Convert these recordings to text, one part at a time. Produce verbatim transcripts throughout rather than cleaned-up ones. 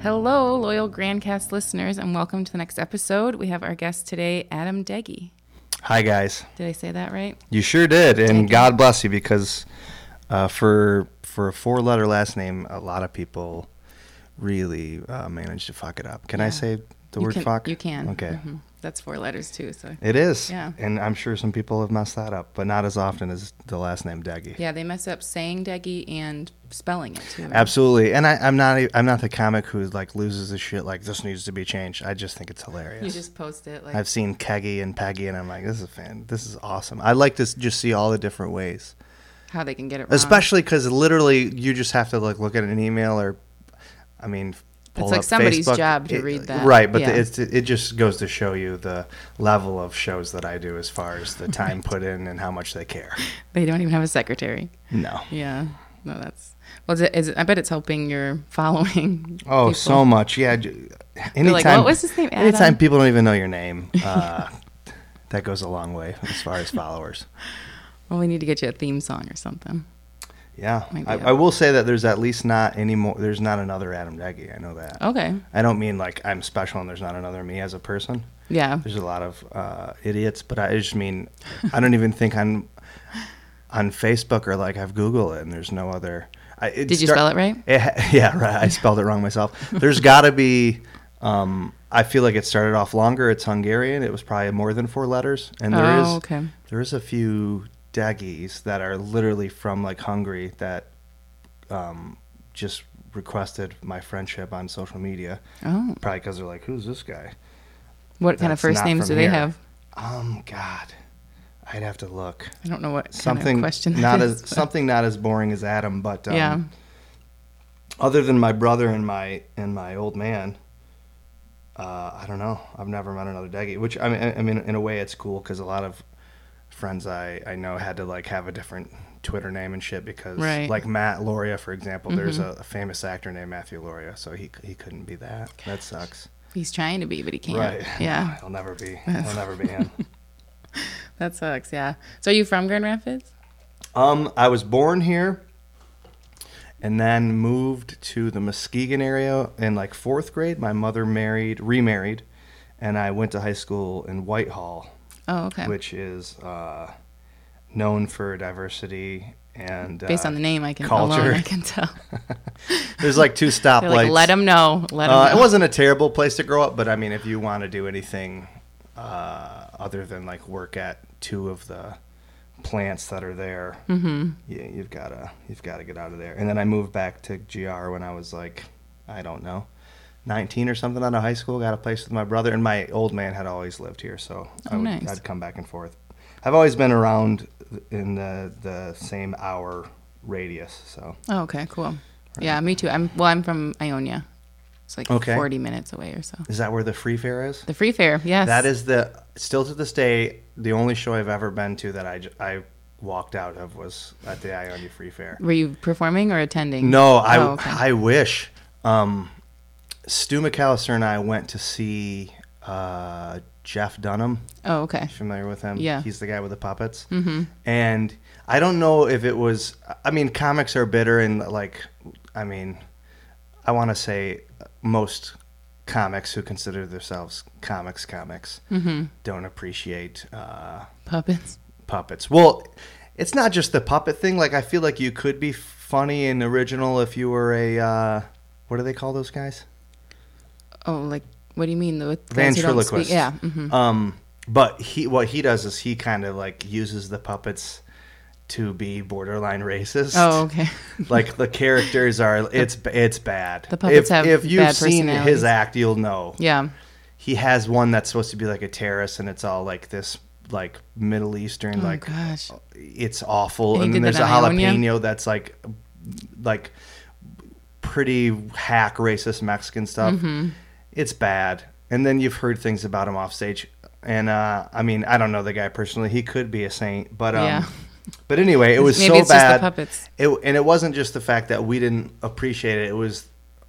Hello, loyal Grandcast listeners, and welcome to the next episode. We have our guest today, Adam Deggy. Hi, guys. Did I say that right? You sure did, and Deggy. God bless you, because uh, for for a four-letter last name, a lot of people really uh, manage to fuck it up. Can Yeah. I say the You word can, fuck? You can. Okay. Mm-hmm. That's four letters, too. So It is. Yeah. And I'm sure some people have messed that up, but not as often as the last name Deggy. Yeah, they mess up saying Deggy and spelling it, too. Right? Absolutely. And I, I'm not e- I'm not the comic who like loses his shit like this needs to be changed. I just think it's hilarious. You just post it. like I've seen Keggy and Peggy, and I'm like, this is fan. This is awesome. I like to s- just see all the different ways. how they can get it wrong. Especially because literally you just have to like look at an email or, I mean, pull It's like up somebody's Facebook. job to It- read that. Right, but Yeah. the, it's, it just goes to show you the level of shows that I do as far as the time put in and how much they care. They don't even have a secretary. No. Yeah. No, that's... Well, is it, is it, I bet it's helping your following. Oh, people. so much. Yeah. j- They're Anytime, like, what was his name? Adam? anytime people don't even know your name, uh, that goes a long way as far as followers. Well, we need to get you a theme song or something. Yeah. Might be I, a- I will say that there's at least not any more, there's not another Adam Deggy. I know that. Okay. I don't mean like I'm special and there's not another me as a person. Yeah. There's a lot of uh, idiots, but I just mean I don't even think on on Facebook or like I've Googled it and there's no other. I, it Did you start- spell it right? It, yeah, right. I spelled it wrong myself. There's got to be. Um, I feel like it started off longer. It's Hungarian. It was probably more than four letters, and there is Oh, okay. there is a few Deggies that are literally from like Hungary that um, just requested my friendship on social media. Oh. Probably because they're like, "Who's this guy?" What kind of That's first not names from do they here. have? Um, God, I'd have to look. I don't know what Something kind of question that not is, as but- something not as boring as Adam, but um, Yeah. other than my brother and my and my old man, uh, I don't know. I've never met another Deggy. Which I mean, I I mean, in a way, it's cool because a lot of friends I, I know had to like have a different Twitter name and shit because Right. like Matt Loria, for example, there's Mhm. a, a famous actor named Matthew Loria, so he he couldn't be that. That sucks. He's trying to be, but he can't. Right? Yeah. He'll never be. He'll never be him. That sucks. Yeah. So are you from Grand Rapids? Um, I was born here, and then moved to the Muskegon area in like fourth grade. My mother married, remarried, and I went to high school in Whitehall, Oh, okay. which is uh, known for diversity and Based uh, on the name, I can culture. alone, I can tell. There's like two stoplights. They're like, let them know. Let them Uh, know. it wasn't a terrible place to grow up, but I mean, if you want to do anything uh, other than like work at two of the plants that are there, Mm-hmm. yeah, you've gotta you've gotta get out of there. And then I moved back to G R when I was like, I don't know, nineteen or something out of high school. Got a place with my brother, and my old man had always lived here, so I Oh, would, nice. I'd come back and forth. I've always been around in the the same hour radius, so Oh, okay. Cool. Yeah, me too. I'm well. I'm from Ionia. It's like Okay. forty minutes away or so. is that where the free fair is? The free fair. Yes. That is the still to this day the only show I've ever been to that I, j- I walked out of was at the Ionia Free Fair. Were you performing or attending? No, I Oh, okay. I wish. Um, Stu McAllister and I went to see uh, Jeff Dunham. Oh, okay. Familiar with him? Yeah. He's the guy with the puppets. Mm-hmm. And I don't know if it was. I mean, comics are bitter, and like, I mean, I want to say most comics who consider themselves comics comics Mm-hmm. don't appreciate uh, Puppets. puppets. Well, it's not just the puppet thing. Like, I feel like you could be funny and original if you were a uh, what do they call those guys? Oh, like what do you mean? The the guys who don't Ventriloquist. speak- Yeah. Mm-hmm. Um, but he what he does is he kind of like uses the puppets to be borderline racist. Oh, okay. Like the characters are, it's it's bad. The puppets if, have If you've bad seen his personalities. act, you'll know. Yeah. He has one that's supposed to be like a terrorist, and it's all like this, like Middle Eastern, Oh, like gosh. it's awful. And he And then did there's a that on Ionia? jalapeno that's like, like pretty hack racist Mexican stuff. Mm-hmm. It's bad. And then you've heard things about him off stage, and uh, I mean, I don't know the guy personally. He could be a saint, but um, Yeah. but anyway, it was Maybe so it's just the bad. puppets. It, and it wasn't just the fact that we didn't appreciate it. It was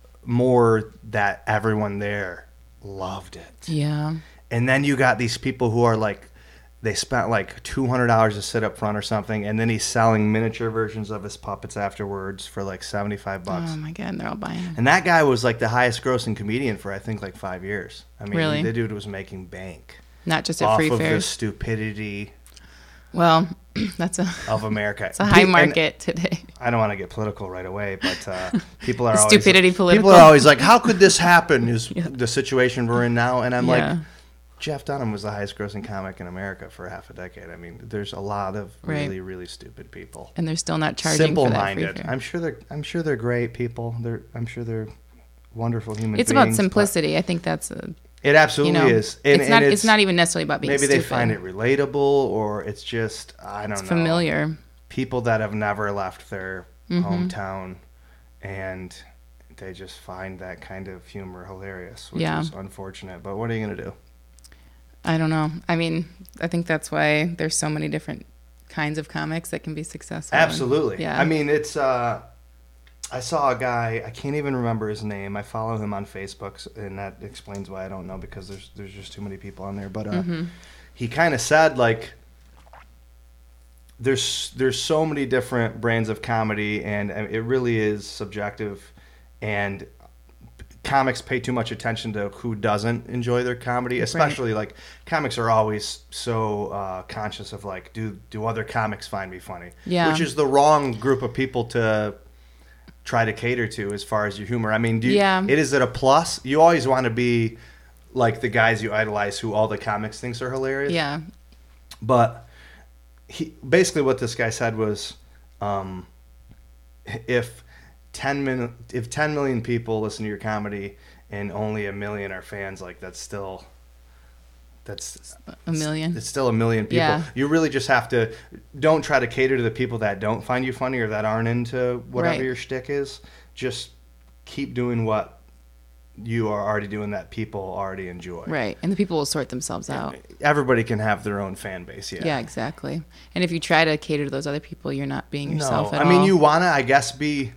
more that everyone there loved it. Yeah. And then you got these people who are like they spent like two hundred dollars to sit up front or something, and then he's selling miniature versions of his puppets afterwards for like seventy-five bucks. Oh my God, they're all buying them. And that guy was like the highest grossing comedian for I think like five years. I mean, Really? the dude was making bank. Not just at off free of the fairs. stupidity Well, that's a of America. it's a high And market today. I don't want to get political right away, but uh, people are The always stupidity political. People are always like, "How could this happen?" Is Yeah. the situation we're in now? And I'm Yeah. like, Jeff Dunham was the highest grossing comic in America for half a decade. I mean, there's a lot of Right. really, really stupid people. And they're still not charging for that free Simple-minded. fair. I'm sure they're. I'm sure they're great people. They're. I'm sure they're wonderful human It's beings. about simplicity. I think that's a, but It absolutely you know, is. And, it's not. and It's, not even necessarily about being Maybe stupid. they find it relatable, or it's just I don't It's know. familiar. People that have never left their Mhm. hometown, and they just find that kind of humor hilarious, which Yeah. is unfortunate. But what are you gonna do? I don't know. I mean, I think that's why there's so many different kinds of comics that can be successful. Absolutely. Yeah. I mean, it's. Uh, I saw a guy. I can't even remember his name. I follow him on Facebook, s- and that explains why I don't know because there's there's just too many people on there. But uh, Mhm. he kind of said like. There's there's so many different brands of comedy, and uh, it really is subjective, and comics pay too much attention to who doesn't enjoy their comedy, especially like comics are always so uh, conscious of like, do do other comics find me funny? Yeah. Which is the wrong group of people to try to cater to as far as your humor. I mean, do you, Yeah. it is it a plus? You always want to be like the guys you idolize who all the comics thinks are hilarious. Yeah. But he basically what this guy said was, um, if ten min, if ten million people listen to your comedy and only a million are fans, like that's still that's A million. It's still a million people. Yeah. You really just have to don't try to cater to the people that don't find you funny or that aren't into whatever Right. your shtick is. Just keep doing what you are already doing that people already enjoy. Right. And the people will sort themselves out. Everybody can have their own fan base. Yeah. Yeah, exactly. And if you try to cater to those other people, you're not being yourself no, at I mean all. you wanna, I guess, be,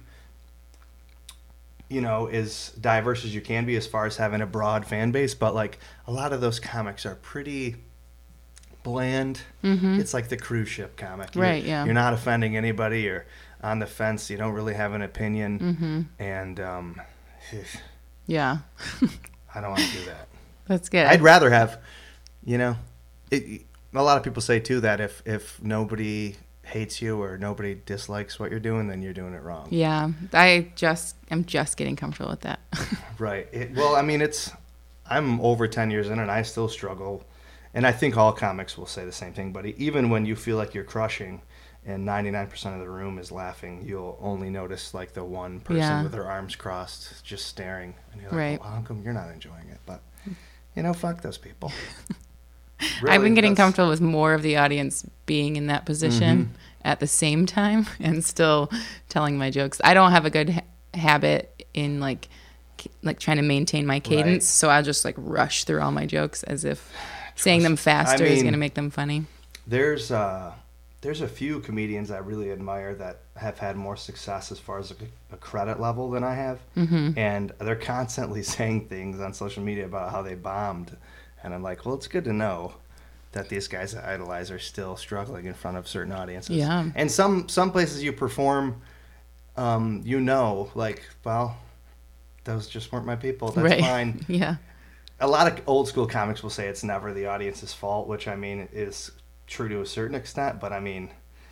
you know, as diverse as you can be as far as having a broad fan base, but like a lot of those comics are pretty bland. Mhm. It's like the cruise ship comic. You're, Right, yeah. You're not offending anybody. You're on the fence. You don't really have an opinion. Mhm. And um, Yeah. I don't want to do that. That's good. I'd rather have, you know, it, a lot of people say too that if, if nobody hates you or nobody dislikes what you're doing, then you're doing it wrong. Yeah. I just I'm just getting comfortable with that. Right. It, well, I mean, it's, I'm over ten years in and I still struggle. And I think all comics will say the same thing, but even when you feel like you're crushing and ninety-nine percent of the room is laughing, you'll only notice like the one person Yeah. with their arms crossed just staring. And you're like, Right. well, how come you're not enjoying it? But, you know, fuck those people. I've Really, been getting that's- comfortable with more of the audience being in that position Mhm. at the same time and still telling my jokes. I don't have a good ha- habit in like c- like trying to maintain my cadence, Right. so I'll just like rush through all my jokes as if saying them Trust- I faster is mean, going to make them funny. There's uh, there's a few comedians I really admire that have had more success as far as a, a credit level than I have, Hmm. and they're constantly saying things on social media about how they bombed, and I'm like, well, it's good to know that these guys I idolize are still struggling in front of certain audiences. Yeah. And some some places you perform, um, you know, like, well, those just weren't my people. That's Right. fine. Yeah. A lot of old school comics will say it's never the audience's fault, which I mean is true to a certain extent, but I mean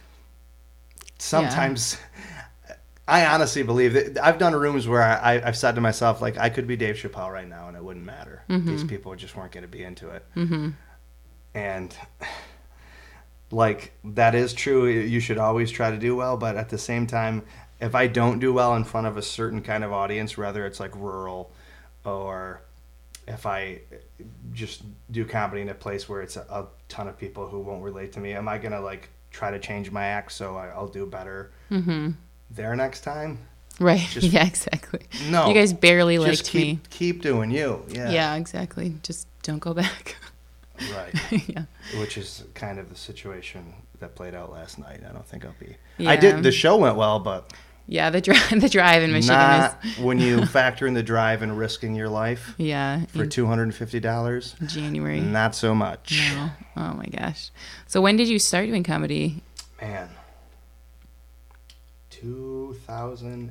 sometimes I honestly believe that I've done rooms where I, I've said to myself, like, I could be Dave Chappelle right now and it wouldn't matter. Mhm. These people just weren't going to be into it. Hmm. And like that is true. You should always try to do well, but at the same time, if I don't do well in front of a certain kind of audience, whether it's like rural or if I just do comedy in a place where it's a, a ton of people who won't relate to me, am I gonna like try to change my act so I, I'll do better Hmm. there next time? Right. Just- yeah, exactly. No. You guys barely Just liked keep me. keep doing you. Yeah. Yeah, exactly. Just don't go back. Right. Yeah. Which is kind of the situation that played out last night. I don't think I'll be. Yeah. I did. The show went well, but Yeah, the drive, the drive in Michigan Not is when you factor in the drive and risking your life yeah for in two hundred fifty dollars. January. Not so much. No. Oh my gosh. So when did you start doing comedy? Man. two thousand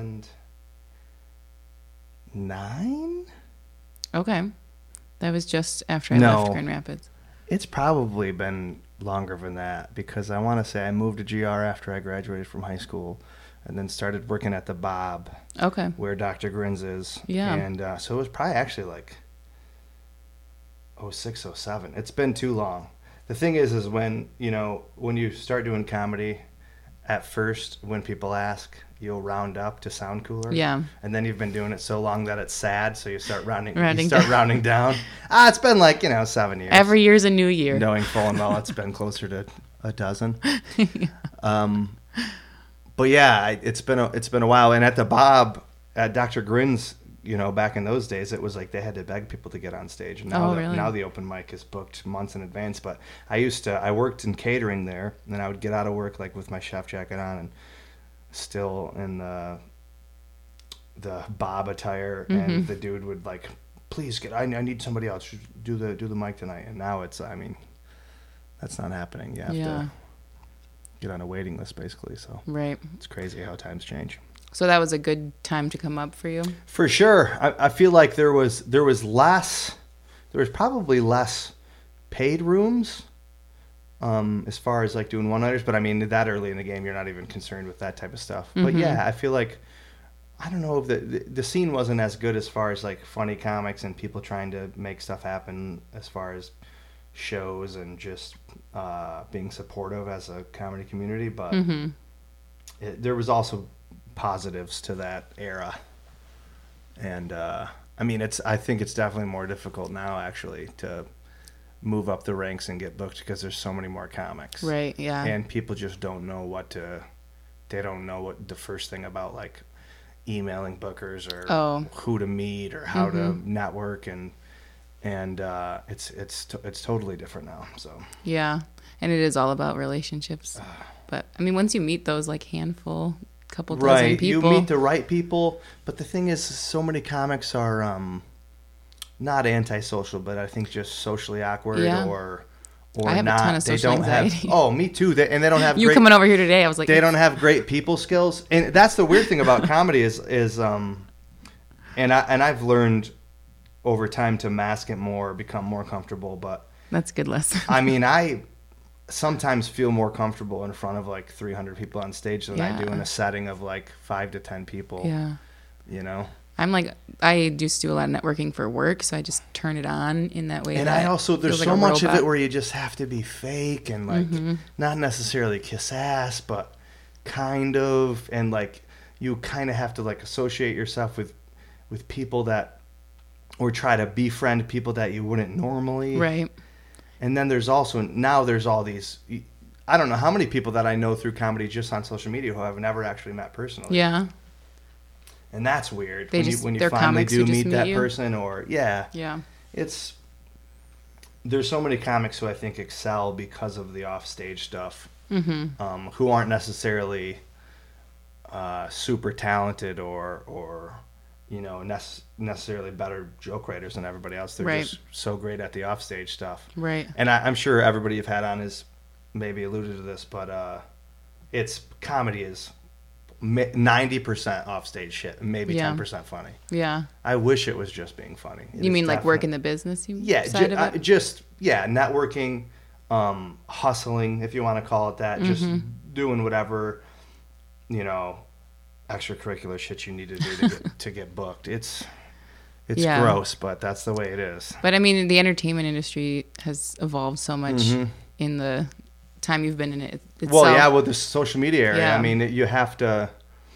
nine? Okay. That was just after I No. left Grand Rapids. It's probably been longer than that because I want to say I moved to G R after I graduated from high school and then started working at the Bob Okay. where Doctor Grins is. Yeah. And uh, so it was probably actually like oh six, oh seven. It's been too long. The thing is, is when, you know, when you start doing comedy, at first, when people ask, you'll round up to sound cooler. Yeah. And then you've been doing it so long that it's sad, so you start rounding, Rounding you start down. rounding down. Ah, it's been like, you know, seven years. Every year's a new year. Knowing full and well it's been closer to a dozen. yeah. Um, but yeah, I- it's been a, it's been a while. And at the Bob, at Doctor Grins, you know, back in those days, it was like they had to beg people to get on stage. And now, Oh, the, really? now the open mic is booked months in advance. But I used to, I worked in catering there, and I would get out of work like with my chef jacket on and still in the the Bob attire, Mm-hmm. and the dude would like, please get, I, I need somebody else to do the do the mic tonight. And now it's, I mean, that's not happening. You have Yeah. to get on a waiting list basically. So Right. it's crazy how times change. So that was a good time to come up for you? For sure. I, I feel like there was there was less, there was probably less paid rooms um, as far as like doing one-nighters. But I mean, that early in the game, you're not even concerned with that type of stuff. But Mhm. yeah, I feel like, I don't know if the, the the scene wasn't as good as far as like funny comics and people trying to make stuff happen as far as shows and just uh, being supportive as a comedy community. But Mm-hmm. it, there was also positives to that era. And uh, I mean, it's I think it's definitely more difficult now actually to move up the ranks and get booked because there's so many more comics. Right, yeah. And people just don't know what to, they don't know what the first thing about like emailing bookers or Oh. who to meet or how Mhm. to network, and and uh, it's it's to, it's totally different now. So Yeah. And it is all about relationships. But I mean, once you meet those like handful, couple dozen right, people. you meet the right people, but the thing is, so many comics are um, not antisocial, but I think just socially awkward Yeah. or or I have a not. ton of they social don't anxiety. have. Oh, me too. They, and they don't have. you great, coming over here today, I was like, They don't have great people skills, and that's the weird thing about comedy is is um, and I and I've learned over time to mask it more, become more comfortable. But that's a good lesson. I mean, I sometimes feel more comfortable in front of like three hundred people on stage than I do Yeah. in a setting of like five to ten people. Yeah. You know. I'm like, I used to do a lot of networking for work, so I just turn it on in that way. And that I also, there's feels so like a much of robot. it where you just have to be fake and like, Mhm. not necessarily kiss ass, but kind of, and like, you kind of have to like associate yourself with, with people that, or try to befriend people that you wouldn't normally. Right. And then there's also, now there's all these, I don't know how many people that I know through comedy just on social media who I've never actually met personally. Yeah. And that's weird. They when just- you, when you they're finally comics do who just meet meet that you? person, or, yeah. Yeah. It's there's so many comics who I think excel because of the offstage stuff, Mm-hmm. um, who aren't necessarily uh, super talented or or you know nece- necessarily better joke writers than everybody else. They're Right. just so great at the offstage stuff. Right. And I, I'm sure everybody you've had on has maybe alluded to this, but uh, it's comedy is ninety percent offstage shit, maybe Yeah. ten percent funny. Yeah. I wish it was just being funny. It You is mean like definite- work in the business you yeah, side ju- of uh, it? just yeah, networking, um, hustling, if you want to call it that, just Mhm. doing whatever, you know, extracurricular shit you need to do to get to get booked. It's it's Yeah. gross, but that's the way it is. But I mean, the entertainment industry has evolved so much Mhm. in the time you've been in it itself. Well, yeah, with the social media area, Yeah. I mean, you have to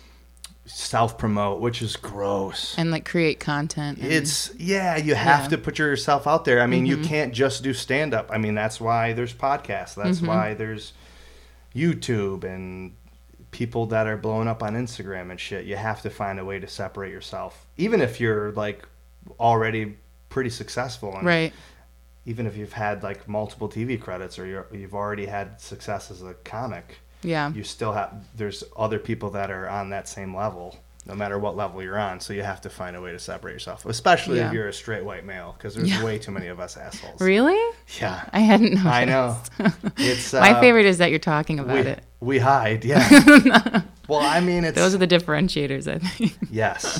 self promote, which is gross. and like create content. And, It's yeah, you have Yeah. to put yourself out there. I mean, you Mhm. can't just do stand up. I mean, that's why there's podcasts. That's Mhm. why there's YouTube and people that are blowing up on Instagram and shit. You have to find a way to separate yourself, even if you're like already pretty successful, and right. even if you've had like multiple T V credits or you're, you've already had success as a comic. Yeah. you still have, there's other people that are on that same level, no matter what level you're on. So you have to find a way to separate yourself, especially Yeah. if you're a straight white male, because there's Yeah. way too many of us assholes. Really? Yeah. I hadn't noticed. I know. It's uh, My favorite is that you're talking about we, it. We hide, yeah. Well, I mean, it's... Those are the differentiators, I think. Yes.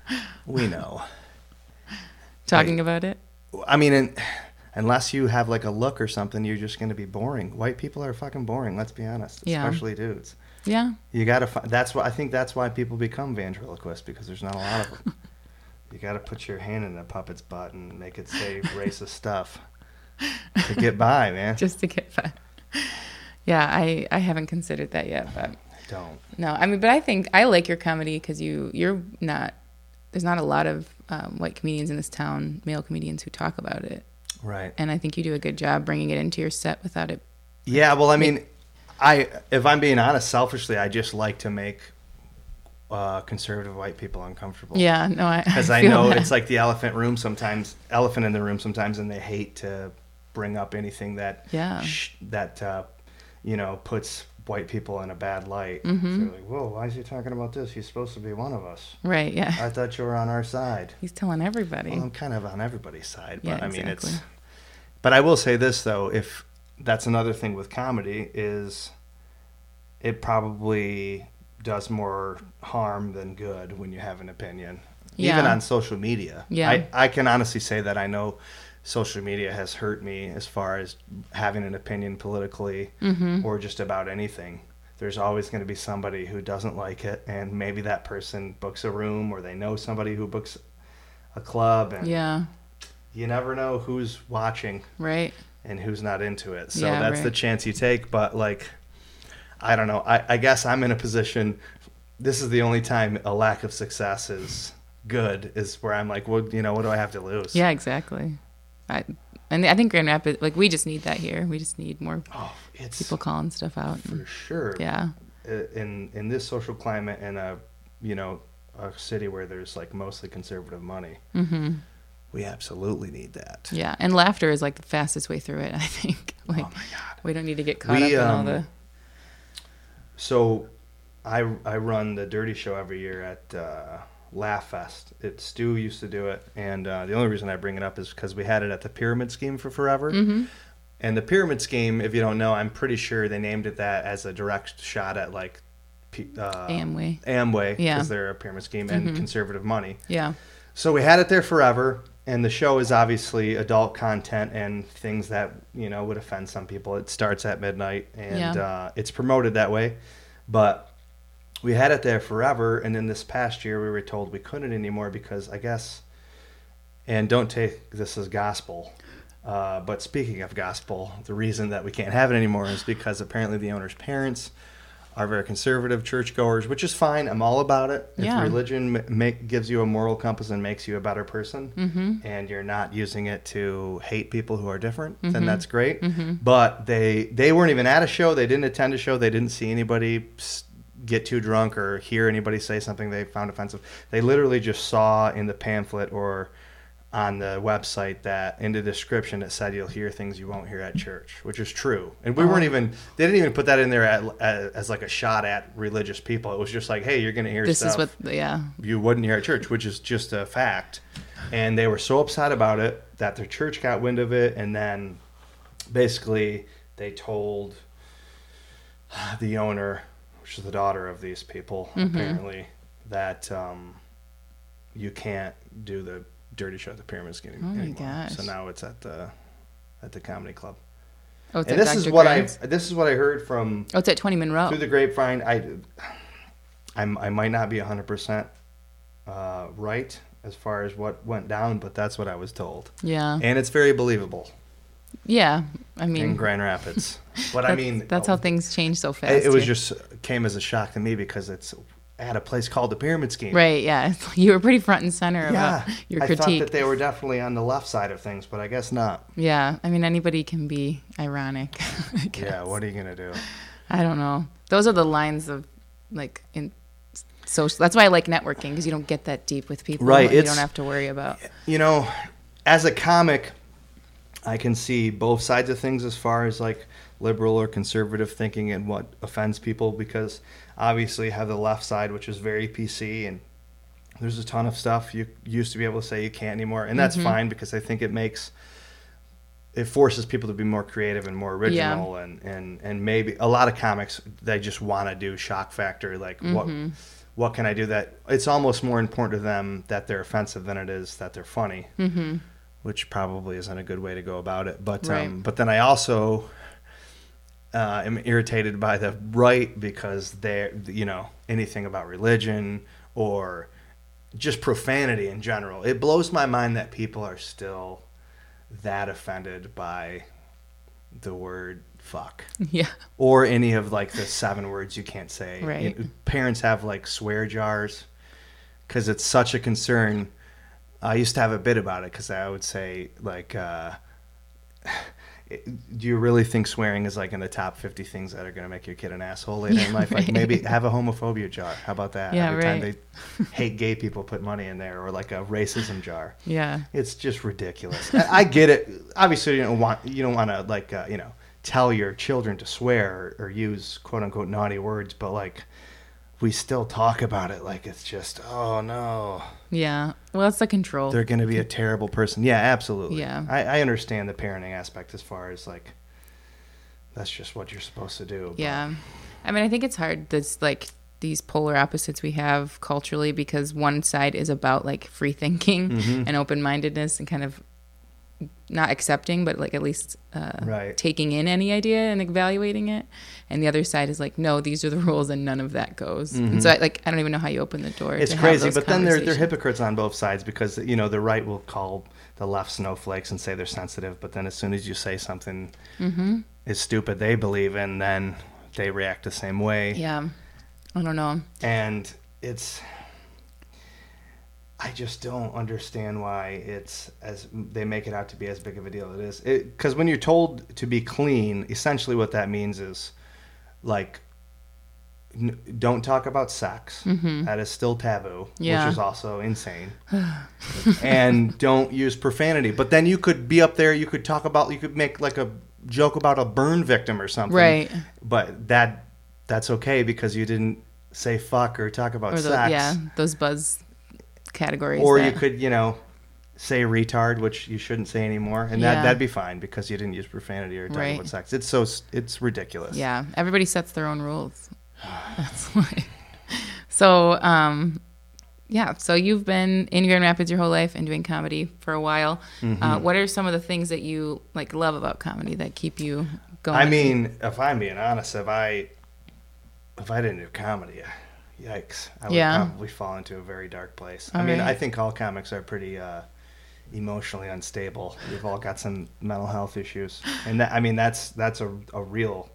We know. Talking Right. about it? I mean, in, unless you have like a look or something, you're just going to be boring. White people are fucking boring, let's be honest, Yeah. especially dudes. Yeah. You got to find, that's why, I think that's why people become ventriloquists, because there's not a lot of them. You got to put your hand in a puppet's butt and make it say racist stuff to get by, man. Just to get by. Yeah, I, I haven't considered that yet, but Don't. no, I mean, but I think I like your comedy because you, you're not, there's not a lot of um, white comedians in this town, male comedians who talk about it. Right. And I think you do a good job bringing it into your set without it. Yeah, well, I mean, I if I'm being honest, selfishly, I just like to make uh, conservative white people uncomfortable. Yeah, no, I Because I, feel know that. it's like the elephant room sometimes, elephant in the room sometimes, and they hate to bring up anything that Yeah. sh- that uh, you know puts white people in a bad light. Mhm. So they're like, whoa, why is he talking about this? He's supposed to be one of us. Right, yeah. I thought you were on our side. He's telling everybody. Well, I'm kind of on everybody's side, but Yeah, I mean exactly. it's. But I will say this though, if that's another thing with comedy is, it probably does more harm than good when you have an opinion, even Yeah. on social media. Yeah. I, I can honestly say that I know social media has hurt me as far as having an opinion politically Mhm. or just about anything. There's always going to be somebody who doesn't like it, and maybe that person books a room or they know somebody who books a club, and Yeah, you never know who's watching right. and who's not into it. So Yeah, that's right. the chance you take. But like, I don't know. I, I guess I'm in a position. This is the only time a lack of success is good, is where I'm like, well, you know, what do I have to lose? Yeah, exactly. I, and I think Grand Rapids, like, we just need that here. We just need more Oh, it's people calling stuff out. for sure. Yeah. In in this social climate, in a you know a city where there's like mostly conservative money, Mm-hmm. we absolutely need that. Yeah, and laughter is like the fastest way through it, I think. Like, Oh my God. we don't need to get caught We, up in all um, the... So, I I run the Dirty Show every year at uh, Laugh Fest. It Stu used to do it, and uh, the only reason I bring it up is because we had it at the Pyramid Scheme for forever. Mm-hmm. And the Pyramid Scheme, if you don't know, I'm pretty sure they named it that as a direct shot at like P- uh, Amway. Amway, because Yeah. they're a pyramid scheme and Mhm. conservative money. Yeah. So we had it there forever, and the show is obviously adult content and things that you know would offend some people. It starts at midnight, and Yeah. uh, it's promoted that way. But we had it there forever, and then this past year we were told we couldn't anymore because I guess, and don't take this as gospel, uh, but speaking of gospel, the reason that we can't have it anymore is because apparently the owner's parents are very conservative churchgoers, which is fine. I'm all about it. If Yeah. religion ma- make, gives you a moral compass and makes you a better person, Mm-hmm. and you're not using it to hate people who are different, then Mhm. that's great. Mm-hmm. But they they weren't even at a show. They didn't attend a show. They didn't see anybody s- get too drunk or hear anybody say something they found offensive. They literally just saw in the pamphlet or on the website that in the description it said you'll hear things you won't hear at church, which is true. And we Oh. weren't even, they didn't even put that in there at, as, as like a shot at religious people. It was just like, hey, you're going to hear This stuff is what... Yeah. you wouldn't hear at church, which is just a fact. And they were so upset about it that their church got wind of it, and then basically they told the owner, which is the daughter of these people, Mhm. apparently, that um, you can't do the Dirty Show at the Pyramid Scheme Oh my anymore. gosh. So now it's at the at the comedy club. Oh, it's And at this is Doctor what I Grant's? this is what I heard from Oh, it's at twenty Monroe. through the grapevine. I I'm, I might not be one hundred percent uh, right as far as what went down, but that's what I was told. Yeah. And it's very believable Yeah. I in mean... Grand Rapids. But I that's- mean, That's how things change so fast. it, it was here. just came as a shock to me because it's at a place called the Pyramid Scheme. Right, yeah. You were pretty front and center Yeah, about your I thought critique. that they were definitely on the left side of things, but I guess not. Yeah. I mean, anybody can be ironic. I guess. Yeah, what are you gonna do? I don't know. Those are the lines of, like, in social. That's why I like networking, because you don't get that deep with people. Right, And you it's- don't have to worry about. You know, as a comic, I can see both sides of things as far as like liberal or conservative thinking and what offends people, because obviously you have the left side, which is very P C, and there's a ton of stuff you used to be able to say you can't anymore, and that's Mm-hmm. fine, because I think it makes it forces people to be more creative and more original. Yeah. and, and and maybe a lot of comics, they just want to do shock factor, like Mm-hmm. what what can I do that it's almost more important to them that they're offensive than it is that they're funny, Mm-hmm. which probably isn't a good way to go about it. But Right. um, but then I also uh, am irritated by the right, because they're, you know, anything about religion or just profanity in general. It blows my mind that people are still that offended by the word fuck. Yeah. Or any of like the seven words you can't say. Right. You know, parents have like swear jars because it's such a concern. I used to have a bit about it because I would say like, uh, do you really think swearing is like in the top fifty things that are going to make your kid an asshole later Yeah, in life? right. Like maybe have a homophobia jar. How about that? Yeah, Every time right. they hate gay people, put money in there, or like a racism jar. Yeah. It's just ridiculous. I, I get it. Obviously, you don't want you don't want to like uh, you know tell your children to swear or, or use quote unquote naughty words, but like we still talk about it like it's just, oh no, Yeah. Well, it's the control. they're going to be a terrible person. Yeah, absolutely. Yeah. I, I understand the parenting aspect as far as like that's just what you're supposed to do. but- Yeah. I mean, I think it's hard. This like these polar opposites we have culturally, because one side is about like free thinking Mhm. and open-mindedness and kind of not accepting, but like at least uh, Right. taking in any idea and evaluating it. And the other side is like, no, these are the rules and none of that goes. And so I, like, I don't even know how you open the door. It's to have crazy, those but then they're they're conversations. hypocrites on both sides, because you know the right will call the left snowflakes and say they're sensitive, but then as soon as you say something Mm-hmm. is stupid they believe in, then they react the same way. Yeah. I don't know. And it's I just don't understand why it's as they make it out to be as big of a deal as it is. Because when you're told to be clean, essentially what that means is like n- don't talk about sex. Mhm. That is still taboo, Yeah. which is also insane. And don't use profanity. But then you could be up there, you could talk about, you could make like a joke about a burn victim or something. Right. But that that's okay because you didn't say fuck or talk about Or the, sex. yeah, those buzz categories. Or that- you could, you know, say retard, which you shouldn't say anymore, and that Yeah. that'd be fine because you didn't use profanity or talk Right. about sex. It's so it's ridiculous. Yeah, everybody sets their own rules. That's why. So, um, yeah. So you've been in Grand Rapids your whole life and doing comedy for a while. Mm-hmm. Uh, what are some of the things that you like love about comedy that keep you going? I mean, if I'm being honest, if I if I didn't do comedy, yikes, I would Yeah. probably fall into a very dark place. All I mean, right. I think all comics are pretty uh, emotionally unstable. We've all got some mental health issues, and that, I mean, that's that's a a real,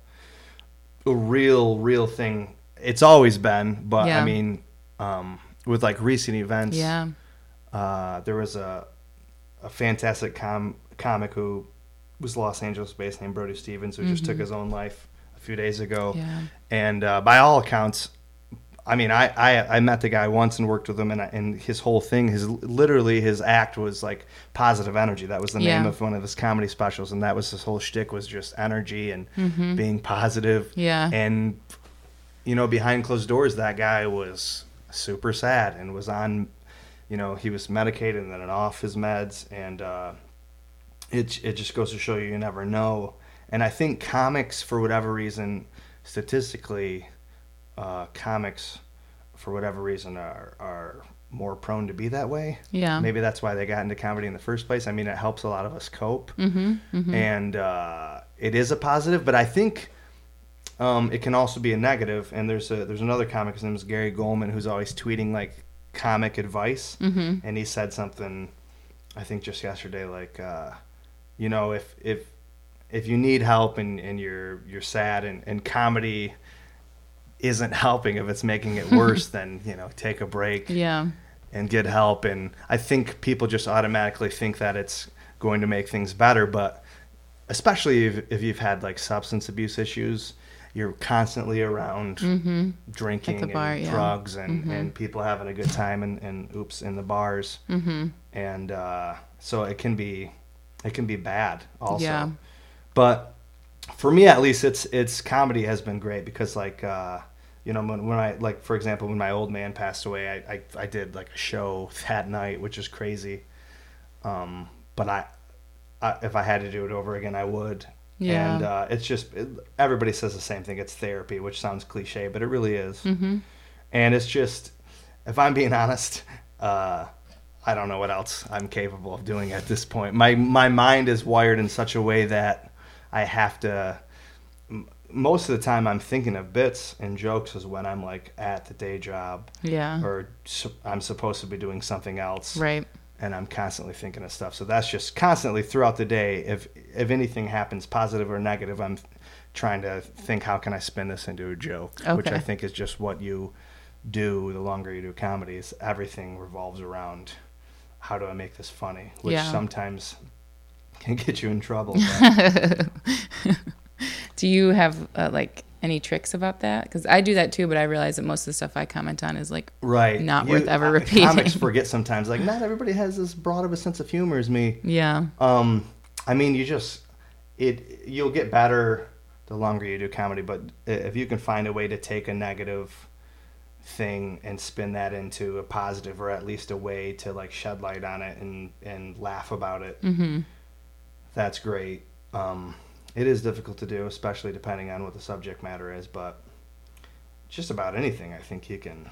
a real, real thing. It's always been, but Yeah. I mean, um, with like recent events, Yeah. uh, there was a a fantastic com- comic who was Los Angeles based named Brody Stevens, who just took his own life a few days ago. Yeah. And uh, by all accounts, I mean, I, I, I met the guy once and worked with him, and, I, and his whole thing, his literally his act was like positive energy. That was the name Yeah. of one of his comedy specials, and that was his whole shtick, was just energy and being positive. Yeah. And you know, behind closed doors, that guy was super sad and was on, you know, he was medicated and then off his meds, and uh, it it just goes to show you, you never know. And I think comics, for whatever reason, statistically, uh, comics, for whatever reason, are are more prone to be that way. Yeah. Maybe that's why they got into comedy in the first place. I mean, it helps a lot of us cope, Mm-hmm. Mm-hmm. and uh, it is a positive. But I think um, it can also be a negative. And there's a there's another comic, his name is Gary Goldman, who's always tweeting like comic advice, Mm-hmm. and he said something, I think just yesterday, like, uh, you know, if if if you need help and, and you're you're sad and, and comedy isn't helping, if it's making it worse, then, you know, take a break Yeah. and get help. And I think people just automatically think that it's going to make things better, but especially if, if you've had like substance abuse issues, you're constantly around Mm-hmm. drinking At the bar, and yeah. drugs and, Mhm. and people having a good time and, and oops in the bars. Mm-hmm. And uh, so it can be it can be bad also. Yeah. But for me at least, it's it's comedy has been great because like uh, you know when, when I like for example when my old man passed away, I, I I did like a show that night, which is crazy. Um, but I, I if I had to do it over again, I would. Yeah. And uh, it's just it, everybody says the same thing. It's therapy, which sounds cliche, but it really is. Mm-hmm. And it's just, if I'm being honest, uh, I don't know what else I'm capable of doing at this point. My my mind is wired in such a way that I have to. Most of the time, I'm thinking of bits and jokes is when I'm like at the day job, Yeah. or su- I'm supposed to be doing something else, Right. and I'm constantly thinking of stuff. So that's just constantly throughout the day. If if anything happens, positive or negative, I'm trying to think how can I spin this into a joke, which Okay. I think is just what you do the longer you do comedy. Is everything revolves around how do I make this funny, which Yeah. sometimes can get you in trouble. But Do you have uh, like any tricks about that? Because I do that too, but I realize that most of the stuff I comment on is like right, not You- worth ever uh, repeating. Comics forget sometimes. Like not everybody has as broad of a sense of humor as me. Yeah. Um, I mean, you just it you'll get better the longer you do comedy, but if you can find a way to take a negative thing and spin that into a positive, or at least a way to like shed light on it and and laugh about it, Mm-hmm. that's great. Um, it is difficult to do, especially depending on what the subject matter is, but just about anything I think you can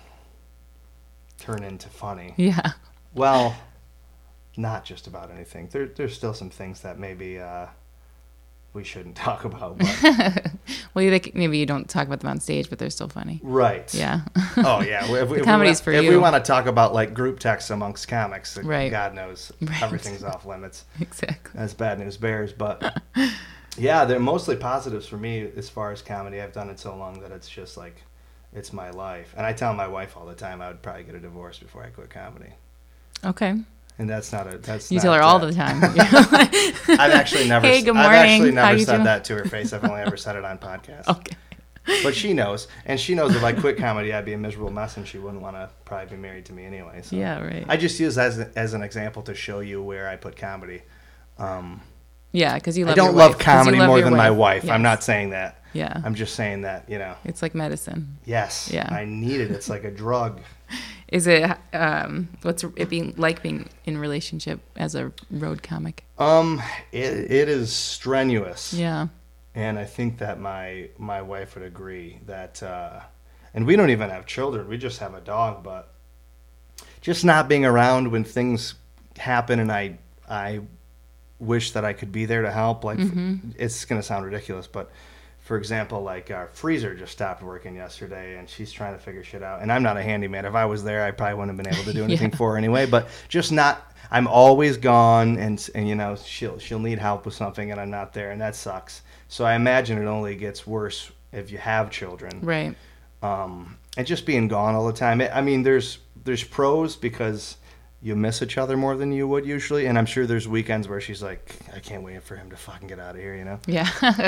turn into funny. Yeah. Well, not just about anything. There, there's still some things that maybe uh, we shouldn't talk about. But... Well, you like maybe you don't talk about them on stage, but they're still funny. right. Yeah. Oh, yeah. If, we- The if comedy's we, for if you. we want to talk about like group texts amongst comics, Right. God knows Right. everything's off limits. Exactly. That's bad news bears. But yeah, they're mostly positives for me as far as comedy. I've done it so long that it's just like, it's my life. And I tell my wife all the time I would probably get a divorce before I quit comedy. Okay. And that's not a that's You not tell her all uh, the time. I've actually never Hey, good I've morning. actually How never you said doing? that to her face. I've only ever said it on podcasts. Okay. But she knows, and she knows if I quit comedy, I'd be a miserable mess, and she wouldn't want to probably be married to me anyway. So Yeah. Right. I just use that as as an example to show you where I put comedy. Um, Yeah, because you love I don't your love wife. 'Cause you comedy love more your than my wife. I'm Yes. not saying that. Yeah. I'm just saying that you know. It's like medicine. Yes. Yeah. I need it. It's like a drug. Is it um what's it being like being in relationship as a road comic? Um, it it is strenuous. Yeah. And I think that my my wife would agree that, uh, and we don't even have children. We just have a dog. But just not being around when things happen, and I I wish that I could be there to help. Like Mm-hmm. it's gonna sound ridiculous, but for example, like our freezer just stopped working yesterday, and she's trying to figure shit out. And I'm not a handyman. If I was there, I probably wouldn't have been able to do anything Yeah. for her anyway. But just not. I'm always gone, and and you know she'll she'll need help with something, and I'm not there, and that sucks. So I imagine it only gets worse if you have children. Right. Um, and just being gone all the time. I mean, there's there's pros because you miss each other more than you would usually, and I'm sure there's weekends where she's like, I can't wait for him to fucking get out of here, you know. Yeah.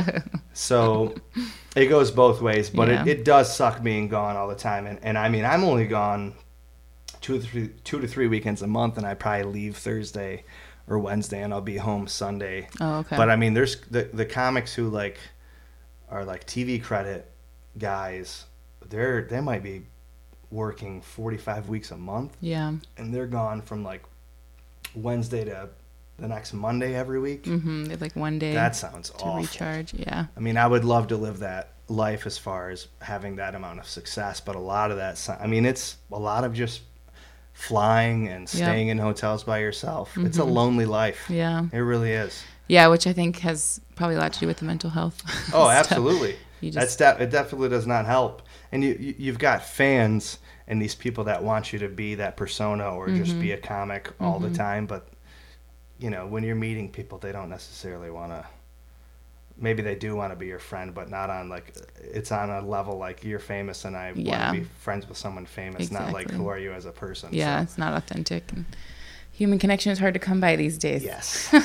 So it goes both ways, but Yeah. it, it does suck being gone all the time. And, and I mean, I'm only gone two to three, two to three weekends a month, and I probably leave Thursday or Wednesday, and I'll be home Sunday. Oh, okay. But I mean, there's the the comics who like are like T V credit guys. They're they might be working forty-five weeks a month, Yeah. and they're gone from like Wednesday to the next Monday every week. Mm-hmm. They have like one day That sounds to awful. recharge. Yeah. I mean, I would love to live that life as far as having that amount of success, but a lot of that, I mean, it's a lot of just flying and staying in hotels by yourself. It's a lonely life. Yeah. It really is. Yeah, which I think has probably a lot to do with the mental health. Oh, stuff. absolutely. You That's just de- it definitely does not help. And you, you you've got fans and these people that want you to be that persona or just be a comic all the time, but you know, when you're meeting people, they don't necessarily want to. Maybe they do want to be your friend, but not on like it's on a level like you're famous and I Yeah. want to be friends with someone famous, not like Exactly. who are you as a person. yeah, So, it's not authentic. And human connection is hard to come by these days. yes.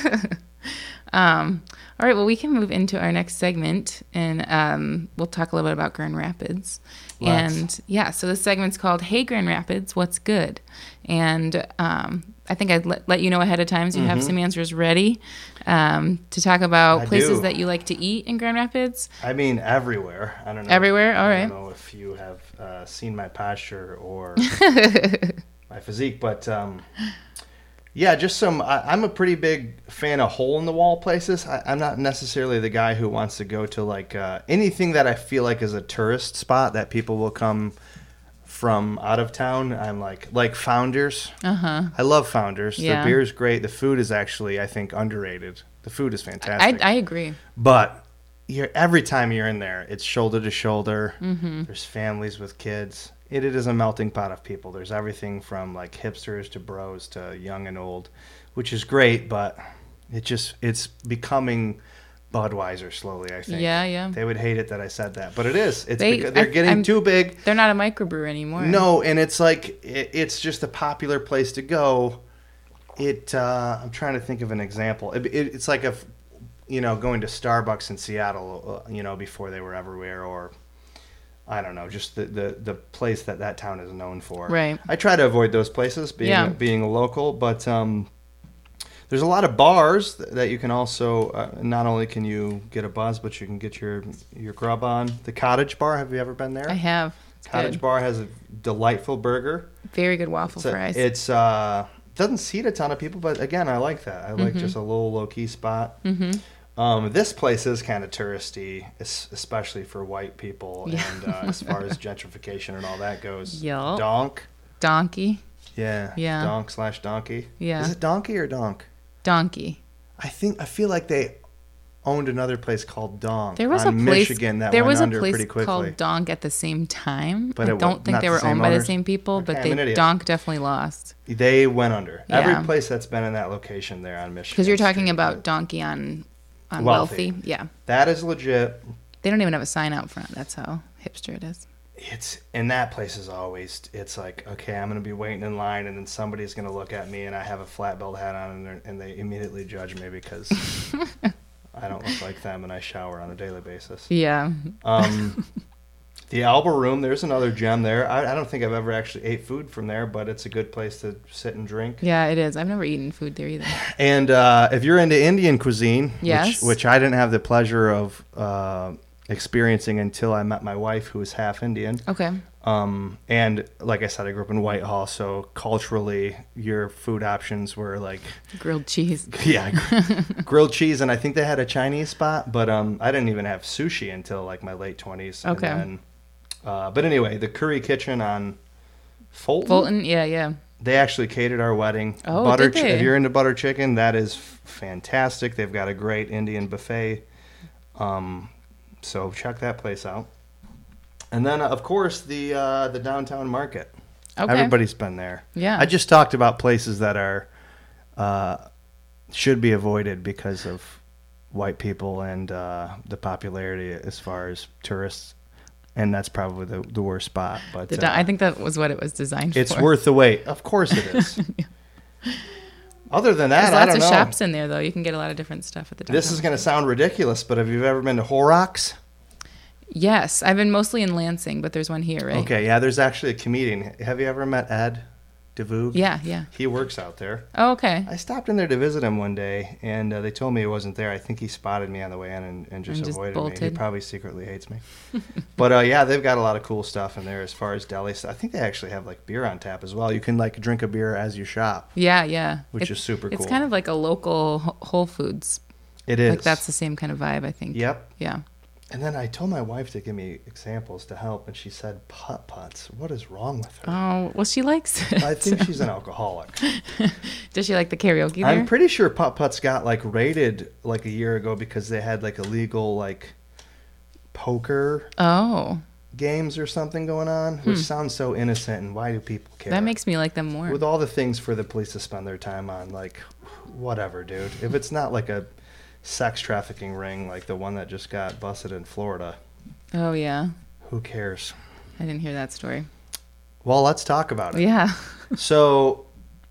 Um, all right, well, we can move into our next segment, and um, we'll talk a little bit about Grand Rapids. Let's. And yeah, so this segment's called "Hey Grand Rapids, What's Good?" And um, I think I'd let, let you know ahead of time so you Mm-hmm. have some answers ready um, to talk about I places do. that you like to eat in Grand Rapids. I mean, everywhere. I don't know. Everywhere? All I right. don't know if you have uh, seen my posture or my physique, but um, yeah, just some. I, I'm a pretty big fan of hole in the wall places. I, I'm not necessarily the guy who wants to go to like uh, anything that I feel like is a tourist spot that people will come from out of town. I'm like like Founders. Uh-huh. I love Founders. Yeah. The beer is great. The food is actually, I think, underrated. The food is I, fantastic. I agree. But you're, every time you're in there, it's shoulder to shoulder. Mm-hmm. There's families with kids. It, it is a melting pot of people. There's everything from like hipsters to bros to young and old, which is great. But it just it's becoming Budweiser slowly. I think. Yeah, yeah. They would hate it that I said that, but it is. It's They- because they're I- getting I'm- too big. They're not a microbrewer anymore. No, and it's like it, it's just a popular place to go. It. Uh, I'm trying to think of an example. It, it, it's like a, you know, going to Starbucks in Seattle. Uh, you know, before they were everywhere, or I don't know, just the, the, the place that that town is known for. Right. I try to avoid those places, being Yeah. being a local, but um, there's a lot of bars th- that you can also. Uh, not only can you get a buzz, but you can get your your grub on. The Cottage Bar. Have you ever been there? I have. It's Cottage good. Bar has a delightful burger. Very good waffle It's, a- fries. it's uh doesn't seat a ton of people, but again, I like that. I like Mm-hmm. just a little low key spot. hmm Um, this place is kind of touristy, es- especially for white people, Yeah. and uh, as far as gentrification and all that goes. Yup. Donk, Donkey. yeah, Yeah. Donk slash Donkey. Yeah. Is it Donkey or Donk? Donkey. I think I feel like they owned another place called Donk There was on a place. Michigan that there went was a under place pretty quickly. called Donk at the same time. But I it wa- don't think not they the were same owned by the owners? same people, but Okay, I'm they an idiot. Donk definitely lost. They went under. Yeah. Every place that's been in that location there on Michigan. Because you're talking Street, about Donkey on on Wealthy. Wealthy. Yeah. that is legit. They don't even have a sign out front. That's how hipster it is. It's and that place is always. It's like, okay, I'm gonna be waiting in line, and then somebody's gonna look at me, and I have a flat belt hat on, and, they're- and they immediately judge me because I don't look like them, and I shower on a daily basis. Yeah. Um, the Alba Room, there's another gem there. I, I don't think I've ever actually ate food from there, but it's a good place to sit and drink. Yeah, it is. I've never eaten food there either. And uh, if you're into Indian cuisine, Yes. which, which I didn't have the pleasure of uh, experiencing until I met my wife, who is half Indian. Okay. Um, and like I said, I grew up in Whitehall, so culturally, your food options were like, Grilled cheese. yeah, gr- grilled cheese, and I think they had a Chinese spot, but um, I didn't even have sushi until like my late twenties. Okay. And then, uh, but anyway, the Curry Kitchen on Fulton, Fulton. Yeah, yeah. they actually catered our wedding. Oh, butter did they? If you're into butter chicken, that is f- fantastic. They've got a great Indian buffet. Um, so check that place out. And then, uh, of course, the uh, the downtown market. Okay. Everybody's been there. Yeah. I just talked about places that are uh, should be avoided because of white people and uh, the popularity as far as tourists, and that's probably the, the worst spot. But The uh, do- I think that was what it was designed it's for. worth the wait. Of course it is. Other than There's that, I lots don't of know. shops in there, though. You can get a lot of different stuff at the downtown. This is going to sound ridiculous, but have you ever been to Horrocks? Yes, I've been mostly in Lansing, but there's one here, right? Okay, yeah, there's actually a comedian. Have you ever met Ed DeVoog? Yeah, yeah. He works out there. Oh, okay. I stopped in there to visit him one day, and uh, they told me he wasn't there. I think he spotted me on the way in and, and just And just avoided me. He bolted. probably secretly hates me. But uh, yeah, they've got a lot of cool stuff in there as far as deli stuff. I think they actually have like beer on tap as well. You can like drink a beer as you shop, Yeah, yeah. which It's- is super cool. It's kind of like a local Wh- Whole Foods. It is. Like that's the same kind of vibe, I think. Yep. Yeah. And then I told my wife to give me examples to help, and she said, "Putt putts. What is wrong with her?" Oh, well, she likes it. I think she's an alcoholic. Does she like the karaoke there? I'm pretty sure Putt Putts got like raided like a year ago because they had like illegal like poker Oh, games or something going on, which sounds so innocent. And why do people care? Hmm. that makes me like them more. With all the things for the police to spend their time on, like whatever, dude. If it's not like a sex trafficking ring like the one that just got busted in Florida, Oh, yeah. who cares? I didn't hear that story. Well, let's talk about it. Yeah. So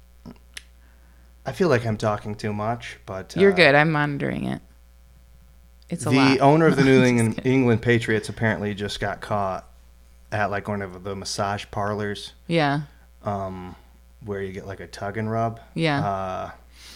I feel like I'm talking too much, but You're uh, good. I'm monitoring it. It's a the lot. owner of the New Just England, kidding. England Patriots apparently just got caught at like one of the massage parlors, Yeah. um, where you get like a tug and rub. Yeah. Uh,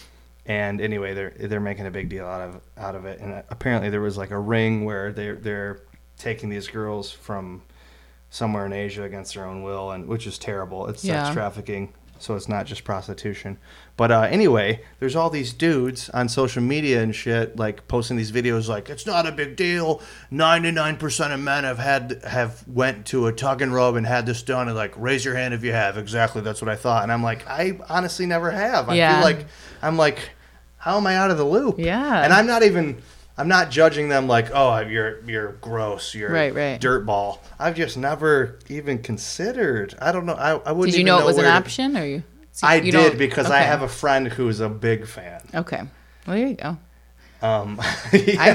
and anyway, they're they're making a big deal out of out of it. And apparently there was like a ring where they're they're taking these girls from somewhere in Asia against their own will, and which is terrible. It's Yeah. sex trafficking, so it's not just prostitution. But uh, anyway, there's all these dudes on social media and shit like posting these videos like it's not a big deal. ninety-nine percent of men have had have went to a tug and rub and had this done, and like raise your hand if you have. Exactly, that's what I thought. And I'm like, I honestly never have. I Yeah. feel like I'm like, how am I out of the loop? Yeah. And I'm not even. I'm not judging them like, oh, you're you're gross, you're Right, right. dirtball. I've just never even considered. I don't know. I, I wouldn't. Did you even know know it was an where to- option, or you? so I you did don't- because I okay. have a friend who's a big fan. Okay. Well, there you go. Um, yeah.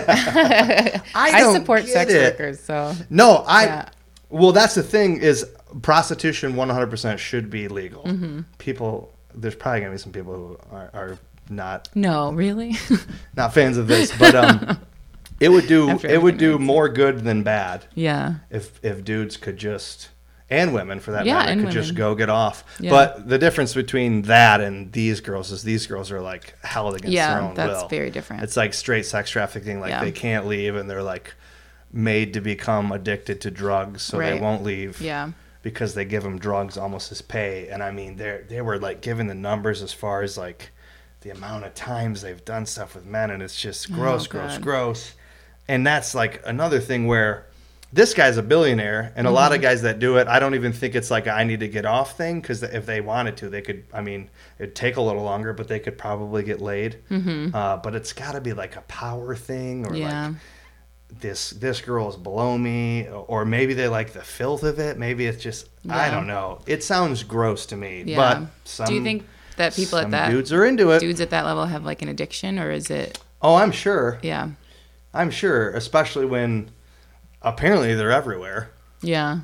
I, I I don't support get sex it. workers, so No, I. Yeah. Well, that's the thing is prostitution one hundred percent should be legal. Mm-hmm. People, there's probably gonna be some people who are, are not no, really. not fans of this, but um, it would do After it would everything do we more good than bad. Yeah. if if dudes could just and women for that Yeah, matter and could just women. go get off. Yeah. But the difference between that and these girls is these girls are like held against their Yeah, own that's will. very different. It's like straight sex trafficking. Like Yeah. they can't leave and they're like made to become addicted to drugs, so they Right. won't leave. Yeah. Because they give them drugs almost as pay. And I mean, they they were like giving the numbers as far as like the amount of times they've done stuff with men, and it's just gross, Oh, gross, God. gross. And that's like another thing where this guy's a billionaire, and a lot Mm-hmm. of guys that do it, I don't even think it's like a I need to get off thing, because if they wanted to, they could. I mean, it'd take a little longer, but they could probably get laid. Mm-hmm. Uh, but it's got to be like a power thing, or Yeah. like this this girl is below me, or maybe they like the filth of it. Maybe it's just I Yeah. don't know. It sounds gross to me, Yeah. but some Do you think that people some at that dudes are into it. dudes at that level have like an addiction, or is it? Oh, I'm sure. Yeah. I'm sure, especially when apparently they're everywhere. Yeah.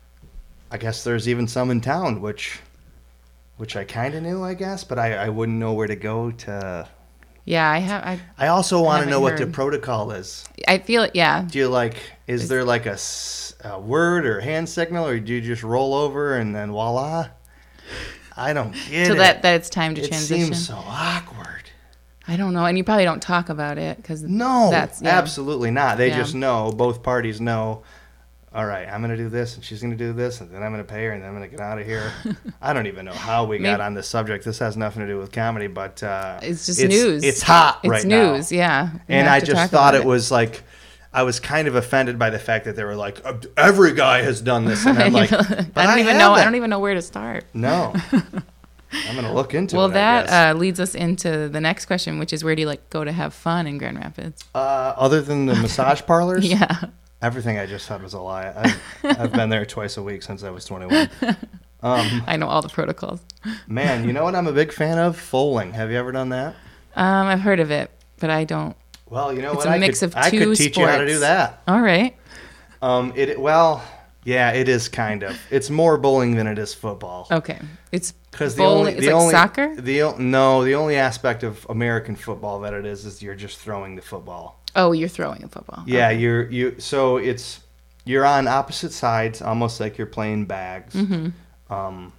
I guess there's even some in town, which which I kind of knew, I guess, but I, I wouldn't know where to go to. Yeah. I have. I. I also want to haven't know what the heard. protocol is. I feel it. Yeah. Do you like, is there like a, s- a word or hand signal, or do you just roll over and then voila? I don't get So it. that that it's time to it transition. seems so awkward. I don't know, and you probably don't talk about it because No, That's yeah. absolutely not. They Yeah. just know, both parties know, all right, I'm going to do this, and she's going to do this, and then I'm going to pay her, and then I'm going to get out of here. I don't even know how we got Maybe- on this subject. This has nothing to do with comedy, but uh, It's just news. It's hot It's right now. news. Yeah. We And have I to just talk thought about it was like, I was kind of offended by the fact that they were like, "Uh, every guy has done this. And I'm like, I but don't I even know. I haven't." don't even know where to start. No. I'm going to look into Well, it, I that guess. uh, leads us into the next question, which is where do you like go to have fun in Grand Rapids? Uh, other than the massage parlors? Yeah. Everything I just said was a lie. I've, I've been there twice a week since I was twenty-one. Um, I know all the protocols. man, you know what I'm a big fan of? Foaling. Have you ever done that? Um, I've heard of it, but I don't. Well, you know It's what? a I mix could, of I two could teach you how to do sports. that. All right. Um, it well, yeah, it is kind of. It's more bowling than it is football. Okay. It's Because the bowling. only, it's the like only, soccer. The o- no, the only aspect of American football that it is is you're just throwing the football. Oh, you're throwing a football. Yeah, Okay. you're you. So it's you're on opposite sides, almost like you're playing bags. Mm-hmm. Um,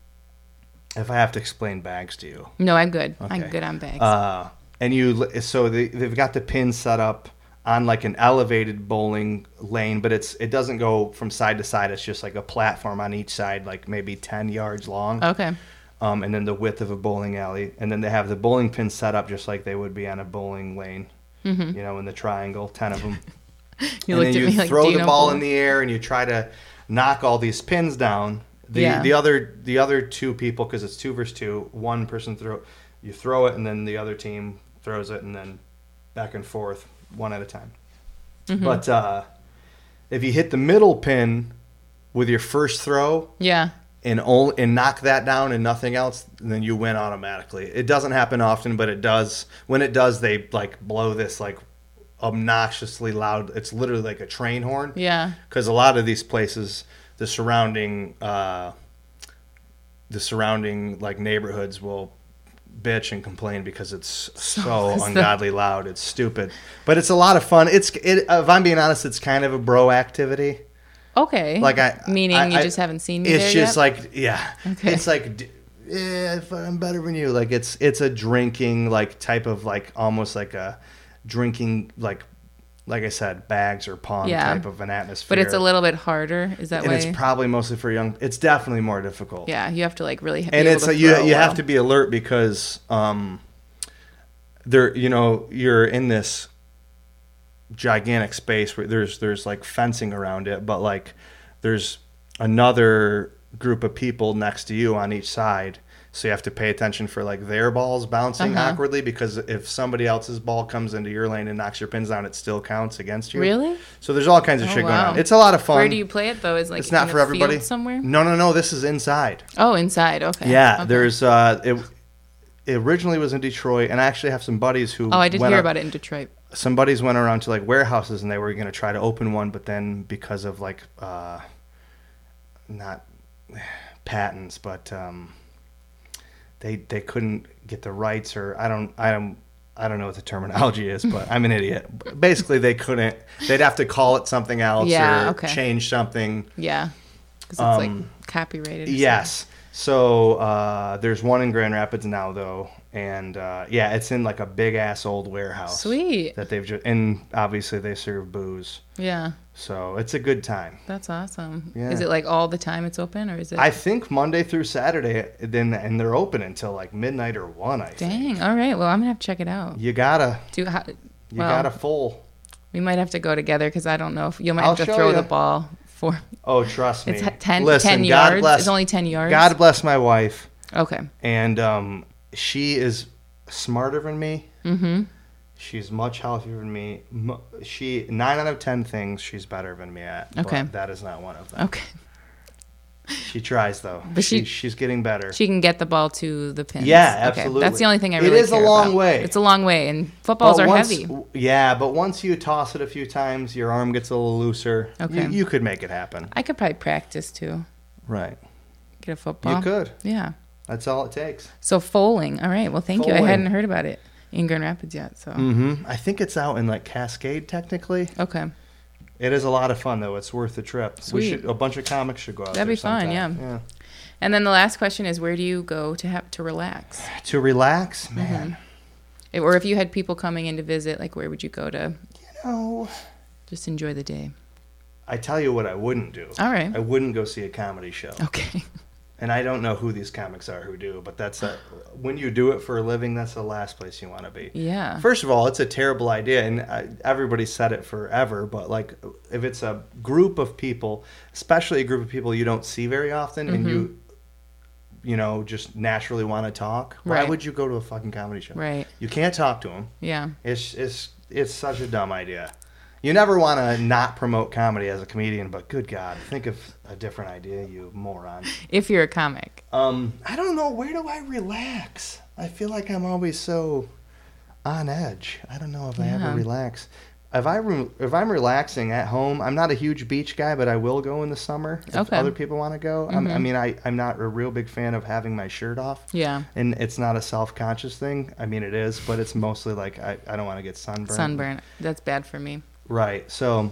if I have to explain bags to you, No, I'm good. I'm Okay. good on bags. uh, and you so they, they've got the pins set up on like an elevated bowling lane, but it's it doesn't go from side to side. It's just like a platform on each side, like maybe ten yards long. okay. Um, and then the width of a bowling alley, and then they have the bowling pins set up just like they would be on a bowling lane. Mm-hmm. You know, in the triangle, ten of them. You and looked then at you me like throw Dino the ball Bowl. in the air and you try to knock all these pins down. The Yeah. the other the other two people, because it's two versus two, one person throw you throw it and then the other team throws it and then back and forth one at a time. Mm-hmm. But uh, if you hit the middle pin with your first throw Yeah. and only, and knock that down and nothing else, then you win automatically. It doesn't happen often, but it does. When it does, they like blow this like obnoxiously loud. It's literally like a train horn. Yeah. Because a lot of these places, the surrounding, uh, the surrounding like neighborhoods will bitch and complain because it's so it's the- ungodly loud. It's stupid, but it's a lot of fun. It's it, if I'm being honest, it's kind of a bro activity. Okay. Like I meaning I- you I- just haven't seen me It's there just yet? like yeah, Okay. it's like d- yeah, I'm better than you. Like it's it's a drinking like type of like almost like a drinking like like I said bags or pong Yeah. type of an atmosphere. But it's a little bit harder. Is that and why? it's probably mostly for young. It's definitely more difficult. Yeah, you have to like really. Be and able it's to a, you throw you well. have to be alert because um, there you know you're in this gigantic space where there's there's like fencing around it, but like there's another group of people next to you on each side. So you have to pay attention for like their balls bouncing Uh-huh. awkwardly because if somebody else's ball comes into your lane and knocks your pins down, it still counts against you. Really? So there's all kinds of Oh, shit going wow. on. It's a lot of fun. Where do you play it though? Is like It's not in for a everybody. field somewhere? No, no, no. This is inside. Oh, inside. Okay. Yeah, Okay. there's uh, it, it originally was in Detroit, and I actually have some buddies who. Oh, I did went hear up- about it in Detroit. Some buddies went around to like warehouses, and they were going to try to open one, but then because of like, uh, not patents, but um, they they couldn't get the rights, or I don't I don't I don't know what the terminology is, but I'm an idiot. Basically, they couldn't. They'd have to call it something else Yeah, or okay. change something. Yeah. Because it's Um, like copyrighted. or Yes. So uh, there's one in Grand Rapids now, though, and uh, yeah, it's in like a big ass old warehouse. Sweet. That they've just and obviously they serve booze, something. Yeah. so it's a good time. That's awesome. Yeah. Is it like all the time it's open or is it? I think Monday through Saturday, then and they're open until like midnight or one. I think. Dang. All right. Well, I'm gonna have to check it out. You gotta, Do how, you well, gotta full. we might have to go together because I don't know if you might I'll have to show throw ya. the ball for. Oh, trust me. It's ten, Listen, ten God yards. bless. It's only ten yards. God bless my wife, Okay. and um, she is smarter than me. Mm-hmm. She's much healthier than me. Mo- She nine out of ten things she's better than me at. Okay. But that is not one of them. Okay. She tries though. But she, she- she's getting better. She can get the ball to the pins. Yeah, Okay, absolutely. that's the only thing I It really is a care long about. way. It's a long way, and footballs But are once- heavy. Yeah, but once you toss it a few times, your arm gets a little looser. Okay. You, you could make it happen. I could probably practice too. Right. Get a football. You could. Yeah. That's all it takes. So foaling. All right. Well, thank you. I Foaling. hadn't heard about it in Grand Rapids yet. So Mm-hmm. I think it's out in like Cascade technically. okay. It is a lot of fun though. It's worth the trip. We Sweet. should. A bunch of comics should go out. That'd there be fun, sometime. yeah. And then the last question is, where do you go to have to relax? To relax, Mm-hmm. man. If- Or if you had people coming in to visit, like where would you go to You know, just enjoy the day? I tell you what I wouldn't do. All right. I wouldn't go see a comedy show. Okay. And I don't know who these comics are who do, but that's a, when you do it for a living, that's the last place you want to be. Yeah. First of all, it's a terrible idea, and I, everybody said it forever, but like if it's a group of people, especially a group of people you don't see very often, and you, you know, just naturally want to talk, why Right. would you go to a fucking comedy show? Right. You can't talk to them. Yeah. It's, it's, it's such a dumb idea. You never want to not promote comedy as a comedian, but good God, think of a different idea, you moron. If you're a comic. Um, I don't know. Where do I relax? I feel like I'm always so on edge. I don't know if I Yeah. ever relax. If I re- if I'm relaxing at home, I'm not a huge beach guy, but I will go in the summer if Okay. other people want to go. I'm, I Mhm. mean, I I'm not a real big fan of having my shirt off. Yeah. And it's not a self-conscious thing. I mean, it is, but it's mostly like I, I don't want to get sunburned. Sunburn. That's bad for me. Right. So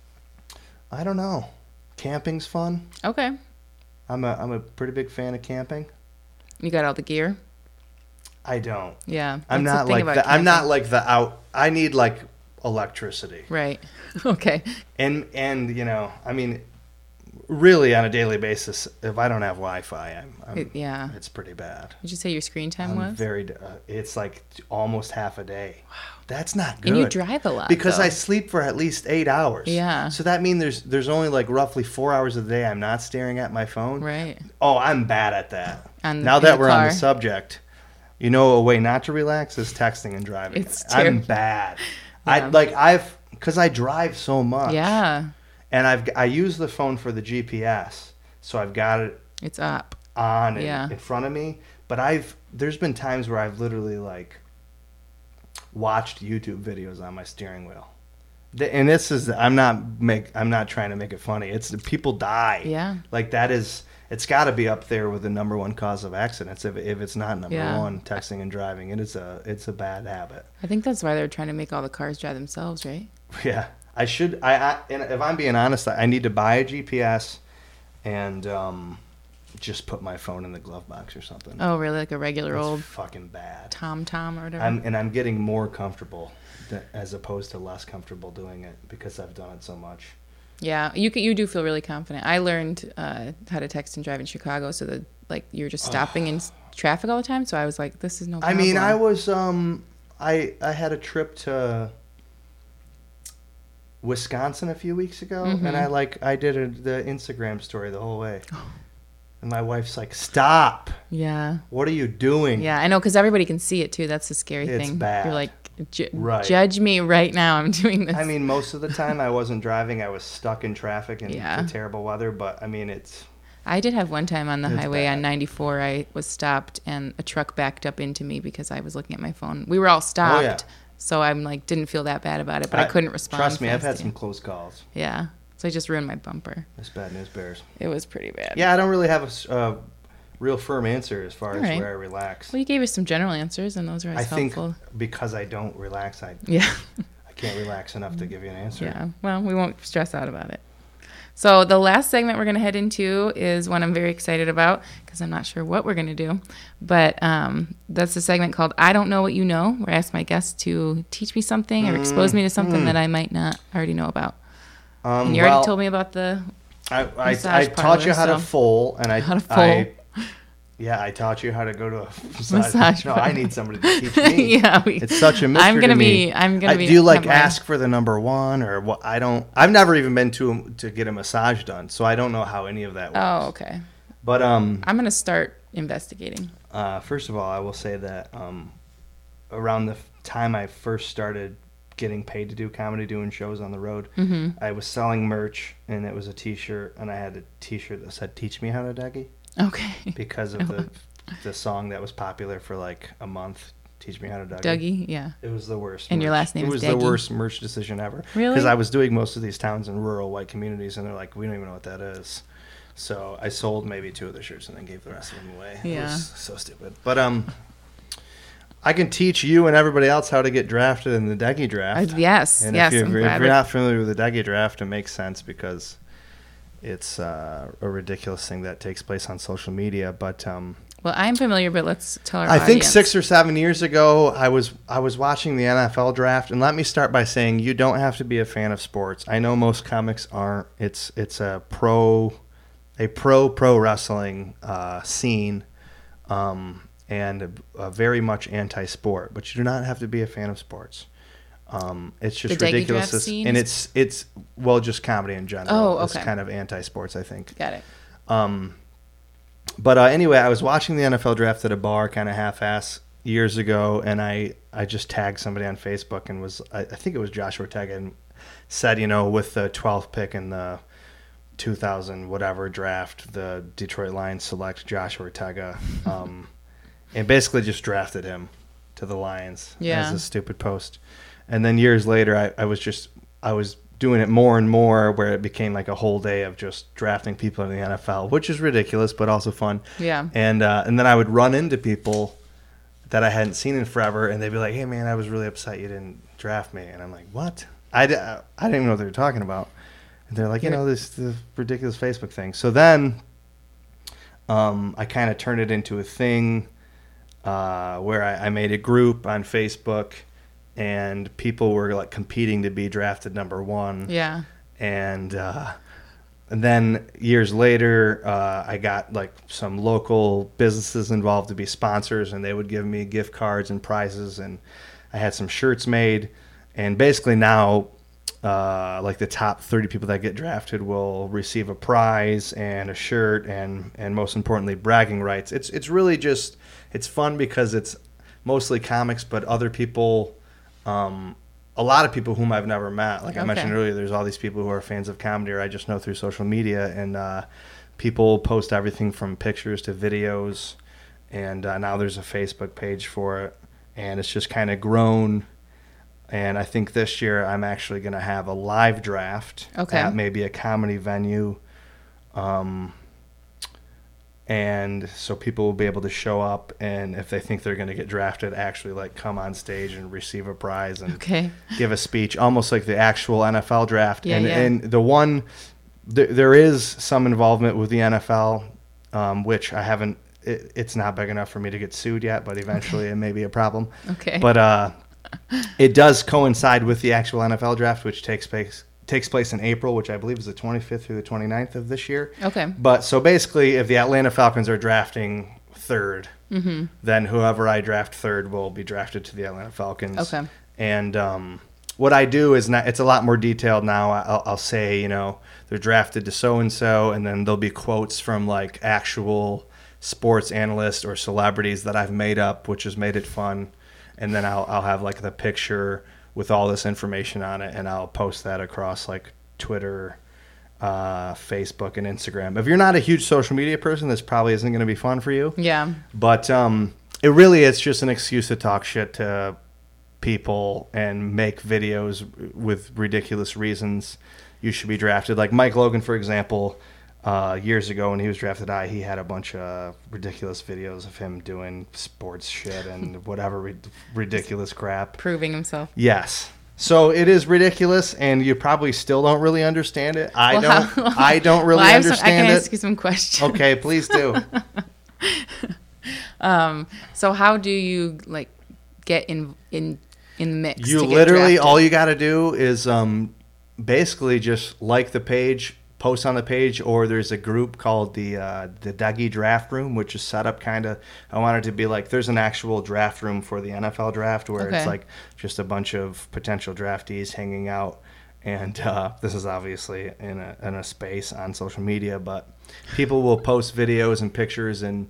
I don't know. Camping's fun. Okay. I'm a I'm a pretty big fan of camping. You got all the gear? I don't. Yeah. I'm that's the not thing like about the, I'm not camping. like the out. I need like electricity, Right. Okay. and and you know, I mean, really on a daily basis, if I don't have Wi-Fi, I'm, I'm It- yeah. it's pretty bad. Did you say your screen time I'm was? very. Uh, it's like almost half a day. Wow, that's not good. And you drive a lot. because though. I sleep for at least eight hours. Yeah. So that means there's there's only like roughly four hours a day I'm not staring at my phone. Right. Oh, I'm bad at that. On- now in that the we're on car. the subject, you know, a way not to relax is texting and driving. It's I'm terrible. bad. I Yeah. like I've because I drive so much. Yeah. And I've I use the phone for the G P S, so I've got it It's up. on and Yeah. in front of me. But I've there's been times where I've literally like watched YouTube videos on my steering wheel. The- And this is I'm not make I'm not trying to make it funny. It's people die. Yeah. Like that is it's got to be up there with the number one cause of accidents. If if it's not number Yeah. one, texting and driving, it is a it's a bad habit. I think that's why they're trying to make all the cars drive themselves, right? Yeah, I should. I, I and if I'm being honest, I need to buy a G P S, and um, just put my phone in the glove box or something. Oh, really? Like a regular it's old fucking bad Tom Tom or whatever? I'm, and I'm getting more comfortable th- as opposed to less comfortable doing it because I've done it so much. Yeah, you can, you do feel really confident. I learned uh, how to text and drive in Chicago, so that like you're just stopping in traffic all the time. So I was like, this is no problem. I mean, I was um, I I had a trip to Wisconsin a few weeks ago, Mm-hmm. and I like I did a, the Instagram story the whole way, and my wife's like, "Stop! Yeah, What are you doing?" yeah, I know, because everybody can see it too. That's the scary It's thing. bad. You're like, Ju- Right. judge me right now. I'm doing this. I mean, most of the time I wasn't driving. I was stuck in traffic and Yeah. the terrible weather. But I mean, it's I did have one time on the It's highway bad. on ninety-four. I was stopped and a truck backed up into me because I was looking at my phone. We were all stopped, Oh, yeah. so I'm like didn't feel that bad about it, but I, couldn't respond. Trust me, I've had fast some enough. close calls. Yeah, so I just ruined my bumper. It's bad news bears. It was pretty bad. Yeah, I don't really have a s- uh, real firm answer as far All as right. where I relax. Well, you gave us some general answers, and those are I always think helpful. because I don't relax, I Yeah. I can't relax enough to give you an answer. Yeah. Well, we won't stress out about it. So the last segment we're going to head into is one I'm very excited about because I'm not sure what we're going to do. But um, that's a segment called I Don't Know What You Know, where I ask my guests to teach me something or expose me to something that I might not already know about. Um, And you well, already told me about the I, I, massage I taught you parlor, how to so- foal, and I, How to foal. I yeah, I taught you how to go to a massage. Massage no, parlor. I need somebody to teach me. yeah, we, It's such a mystery I'm gonna to be. me. I'm gonna I, be. do you like have my- ask for the number one or what? I don't. I've never even been to to get a massage done, so I don't know how any of that works. Oh, okay. But um, I'm gonna start investigating. uh, first of all, I will say that um, around the f- time I first started getting paid to do comedy, doing shows on the road, Mm-hmm. I was selling merch, and it was a T-shirt, and I had a T-shirt that said "Teach me how to Dougie" Okay. because of the the song that was popular for like a month. Teach me how to Dougie. Dougie. Yeah. It was the worst. And your merch. last name It is was the Dougie? worst merch decision ever. Really? Because I was doing most of these towns in rural white communities, and they're like, we don't even know what that is. So I sold maybe two of the shirts and then gave the rest of them away. It Yeah. was so stupid. But um, I can teach you and everybody else how to get drafted in the Dougie Uh, draft. yes. And yes. if, I'm you're, if glad you're it- not familiar with the Dougie draft, it makes sense because it's uh, a ridiculous thing that takes place on social media. But um, Well, I'm familiar, but let's tell our I think audience. six or seven years ago, I was I was watching the N F L draft, and let me start by saying you don't have to be a fan of sports. I know most comics aren't. It's it's a pro, a pro pro wrestling uh, scene, um, and a, a very much anti-sport. But you do not have to be a fan of sports. Um, it's just The Dougie ridiculous, draft scene and is- it's it's well just comedy in general. Oh, It's okay. kind of anti-sports, I think. Got it. Um, but uh, anyway, I was watching the N F L draft at a bar, kind of half-ass, years ago, and I, I just tagged somebody on Facebook and was I, I think it was Josh Ortega and said, you know, with the twelfth pick in the two thousand whatever draft, the Detroit Lions select Josh Ortega, um, and basically just drafted him to the Lions Yeah. as a stupid post. And then years later, I, I was just I was doing it more and more where it became like a whole day of just drafting people in the N F L, which is ridiculous, but also fun. Yeah. And uh, and then I would run into people that I hadn't seen in forever, and they'd be like, hey, man, I was really upset you didn't draft me. And I'm like, what? I, d- I didn't even know what they were talking about. And they're like, you know, this, this ridiculous Facebook thing. So then um, I kind of turned it into a thing uh, where I, I made a group on Facebook, and people were like competing to be drafted number one. Yeah. And uh, and then years later, uh, I got like some local businesses involved to be sponsors, and they would give me gift cards and prizes, and I had some shirts made. And basically now, uh, like the top thirty people that get drafted will receive a prize and a shirt, and and most importantly, bragging rights. It's it's really just it's fun because it's mostly comics, but other people. Um, a lot of people whom I've never met. Like I Okay. mentioned earlier, there's all these people who are fans of comedy or I just know through social media, and uh, people post everything from pictures to videos, and uh, now there's a Facebook page for it, and it's just kind of grown. And I think this year I'm actually going to have a live draft Okay. at maybe a comedy venue. Um, and so people will be able to show up, and if they think they're going to get drafted, actually like come on stage and receive a prize and Okay. give a speech, almost like the actual N F L draft. Yeah, and yeah. and the one, th- there is some involvement with the N F L um, which I haven't. It, it's not big enough for me to get sued yet, but eventually it may be a problem. Okay. But uh, it does coincide with the actual N F L draft, which takes place takes place in April, which I believe is the twenty-fifth through the twenty-ninth of this year. Okay. But so basically, if the Atlanta Falcons are drafting third, mm-hmm. then whoever I draft third will be drafted to the Atlanta Falcons. Okay. And um, what I do is not, it's a lot more detailed now. I'll, I'll say, you know, they're drafted to so-and-so, and then there'll be quotes from like actual sports analysts or celebrities that I've made up, which has made it fun. And then I'll, I'll have like the picture with all this information on it, and I'll post that across like Twitter, uh, Facebook, and Instagram. If you're not a huge social media person, this probably isn't going to be fun for you. Yeah. But um, it really is just an excuse to talk shit to people and make videos with ridiculous reasons you should be drafted. Like Mike Logan, for example, uh, years ago when he was drafted high, he had a bunch of ridiculous videos of him doing sports shit and whatever ri- ridiculous crap. Proving himself. Yes. So it is ridiculous, and you probably still don't really understand it. I Well, don't. how- I don't really well, I have some- understand I can it. ask you some questions. Okay, please do. Um, so how do you like get in in in the mix? You to get literally, drafted? all you got to do is um, basically just like the page, post on the page, or there's a group called the uh, the Dougie Draft Room, which is set up kind of. I want it to be like there's an actual draft room for the N F L draft where Okay. it's like just a bunch of potential draftees hanging out. And uh, this is obviously in a in a space on social media, but people will post videos and pictures and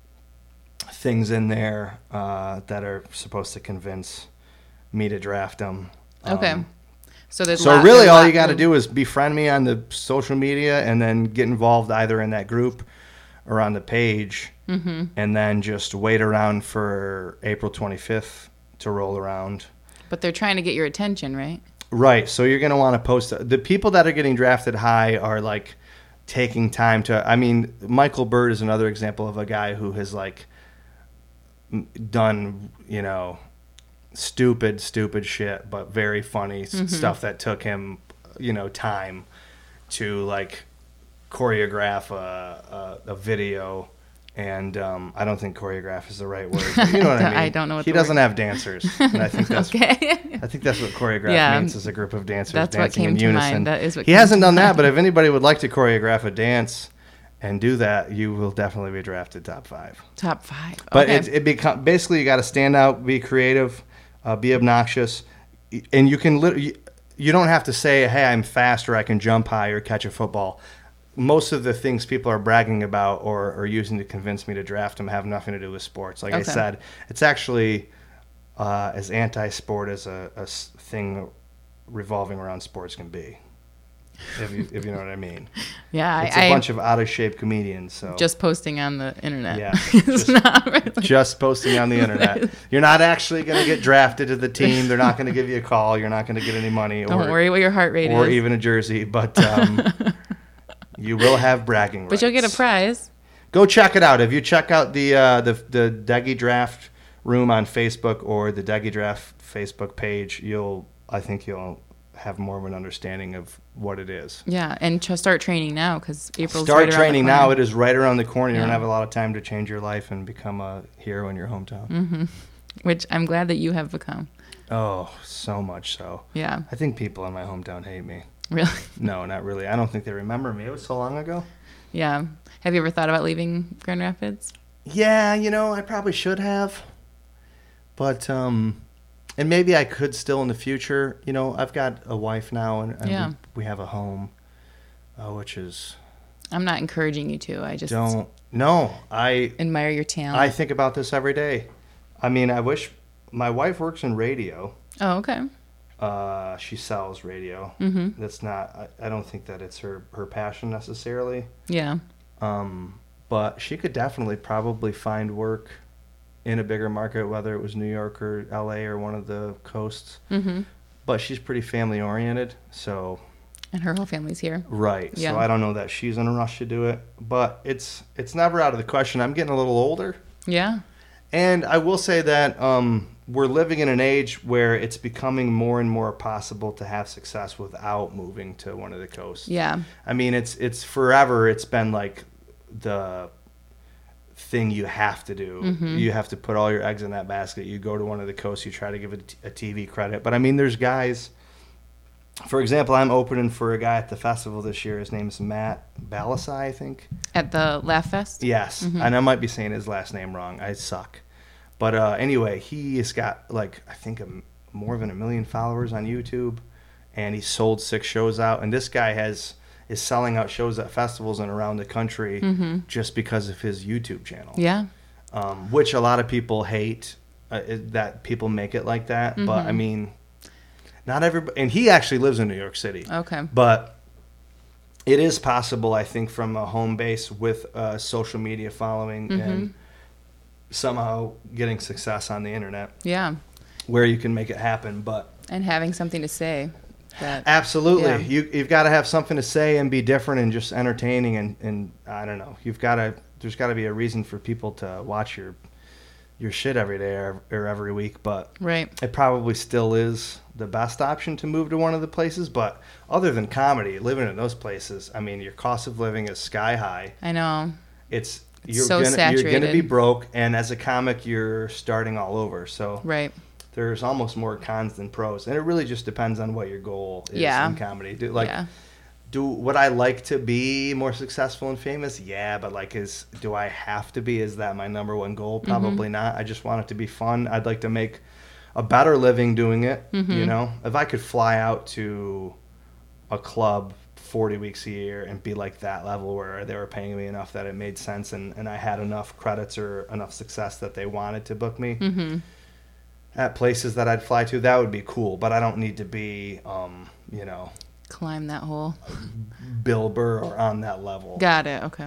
things in there uh, that are supposed to convince me to draft them. Okay. Um, So there's so lot- really there's all lot you got to room. do is befriend me on the social media and then get involved either in that group or on the page, mm-hmm. and then just wait around for April twenty-fifth to roll around. But they're trying to get your attention, right? Right. So you're going to want to post. The people that are getting drafted high are like taking time to. I mean, Michael Bird is another example of a guy who has like m- done, you know, stupid, stupid shit, but very funny s Mm-hmm. stuff that took him, you know, time to like choreograph a, a, a video. And um, I don't think choreograph is the right word. But you know what I mean? I don't know what he the doesn't word- have dancers, and I think that's Okay. I think that's what choreograph Yeah. means, is a group of dancers That's what dancing came in to unison. mind. That is what he came hasn't to done that, mind. but if anybody would like to choreograph a dance and do that, you will definitely be drafted top five. Top five. But okay. it, it become basically you got to stand out, be creative, uh, be obnoxious, and you can lit- you, you don't have to say, "Hey, I'm fast," or "I can jump high," or catch a football. Most of the things people are bragging about or, or using to convince me to draft them have nothing to do with sports. Like I Okay. said, it's actually uh, as anti-sport as a, a s- thing revolving around sports can be, if you, if you know what I mean. yeah, It's I, a I bunch of out-of-shape comedians. So just posting on the internet. Yeah, it's just- not really. just posting on the internet. You're not actually going to get drafted to the team. They're not going to give you a call. You're not going to get any money. Don't or, worry what your heart rate or is. even a jersey, but um, you will have bragging rights. but you'll get a prize. Go check it out. If you check out the uh, the the Dougie Draft Room on Facebook or the Dougie Draft Facebook page, you'll I think you'll have more of an understanding of what it is. Yeah, and to start training now because April's Start right around training the now. corner. It is right around the corner. You don't Yeah. have a lot of time to change your life and become a hero in your hometown. Mm-hmm. Which I'm glad that you have become. Oh, so much so. Yeah, I think people in my hometown hate me. really. No, not really. I don't think they remember me. It was so long ago. Yeah. Have you ever thought about leaving Grand Rapids? Yeah, you know, I probably should have. But, um, and maybe I could still in the future. You know, I've got a wife now, and, and Yeah. we, we have a home, uh, which is, I'm not encouraging you to. I just don't, no, I, admire your talent. I think about this every day. I mean, I wish, my wife works in radio. oh, okay. Uh, she sells radio. Mm-hmm. That's not, I, I don't think that it's her, her passion necessarily. Yeah. Um, but she could definitely probably find work in a bigger market, whether it was New York or L A or one of the coasts. Mm-hmm. But she's pretty family oriented, so And her whole family's here. right. Yeah. So I don't know that she's in a rush to do it, but it's it's never out of the question. I'm getting a little older, Yeah. and I will say that um, we're living in an age where it's becoming more and more possible to have success without moving to one of the coasts. Yeah. I mean, it's it's forever. It's been like the thing you have to do. Mm-hmm. You have to put all your eggs in that basket. You go to one of the coasts, you try to give it a T V credit. But I mean, there's guys, for example, I'm opening for a guy at the festival this year. His name's Matt Balasai, I think. At the Laugh Fest? Yes. Mm-hmm. And I might be saying his last name wrong. I suck. But uh, anyway, he has got, like, I think a, more than a million followers on YouTube. And he sold six shows out. And this guy has is selling out shows at festivals and around the country mm-hmm. just because of his YouTube channel. Yeah. Um, which a lot of people hate uh, that people make it like that. Mm-hmm. But, I mean, not everybody. And he actually lives in New York City. Okay. But it is possible, I think, from a home base with a social media following mm-hmm. and somehow getting success on the internet. Yeah. Where you can make it happen. But and having something to say. That, Absolutely. Yeah. You, you've got to have something to say and be different and just entertaining. And, and I don't know. You've got to, there's got to be a reason for people to watch your your shit every day or, or every week. But right. it probably still is the best option to move to one of the places. But other than comedy, living in those places, I mean, your cost of living is sky high. I know. It's, it's you're so gonna, saturated. You're going to be broke. And as a comic, you're starting all over. So right. there's almost more cons than pros, and it really just depends on what your goal is yeah. in comedy. Do, like, yeah. do would I like to be more successful and famous? Yeah, but like, is do I have to be? Is that my number one goal? Probably mm-hmm. not. I just want it to be fun. I'd like to make a better living doing it. Mm-hmm. You know, if I could fly out to a club forty weeks a year and be like that level where they were paying me enough that it made sense, and, and I had enough credits or enough success that they wanted to book me. Mm-hmm. At places that I'd fly to, that would be cool. But I don't need to be, um, you know, climb that hole, Bill Burr or on that level. Got it. Okay.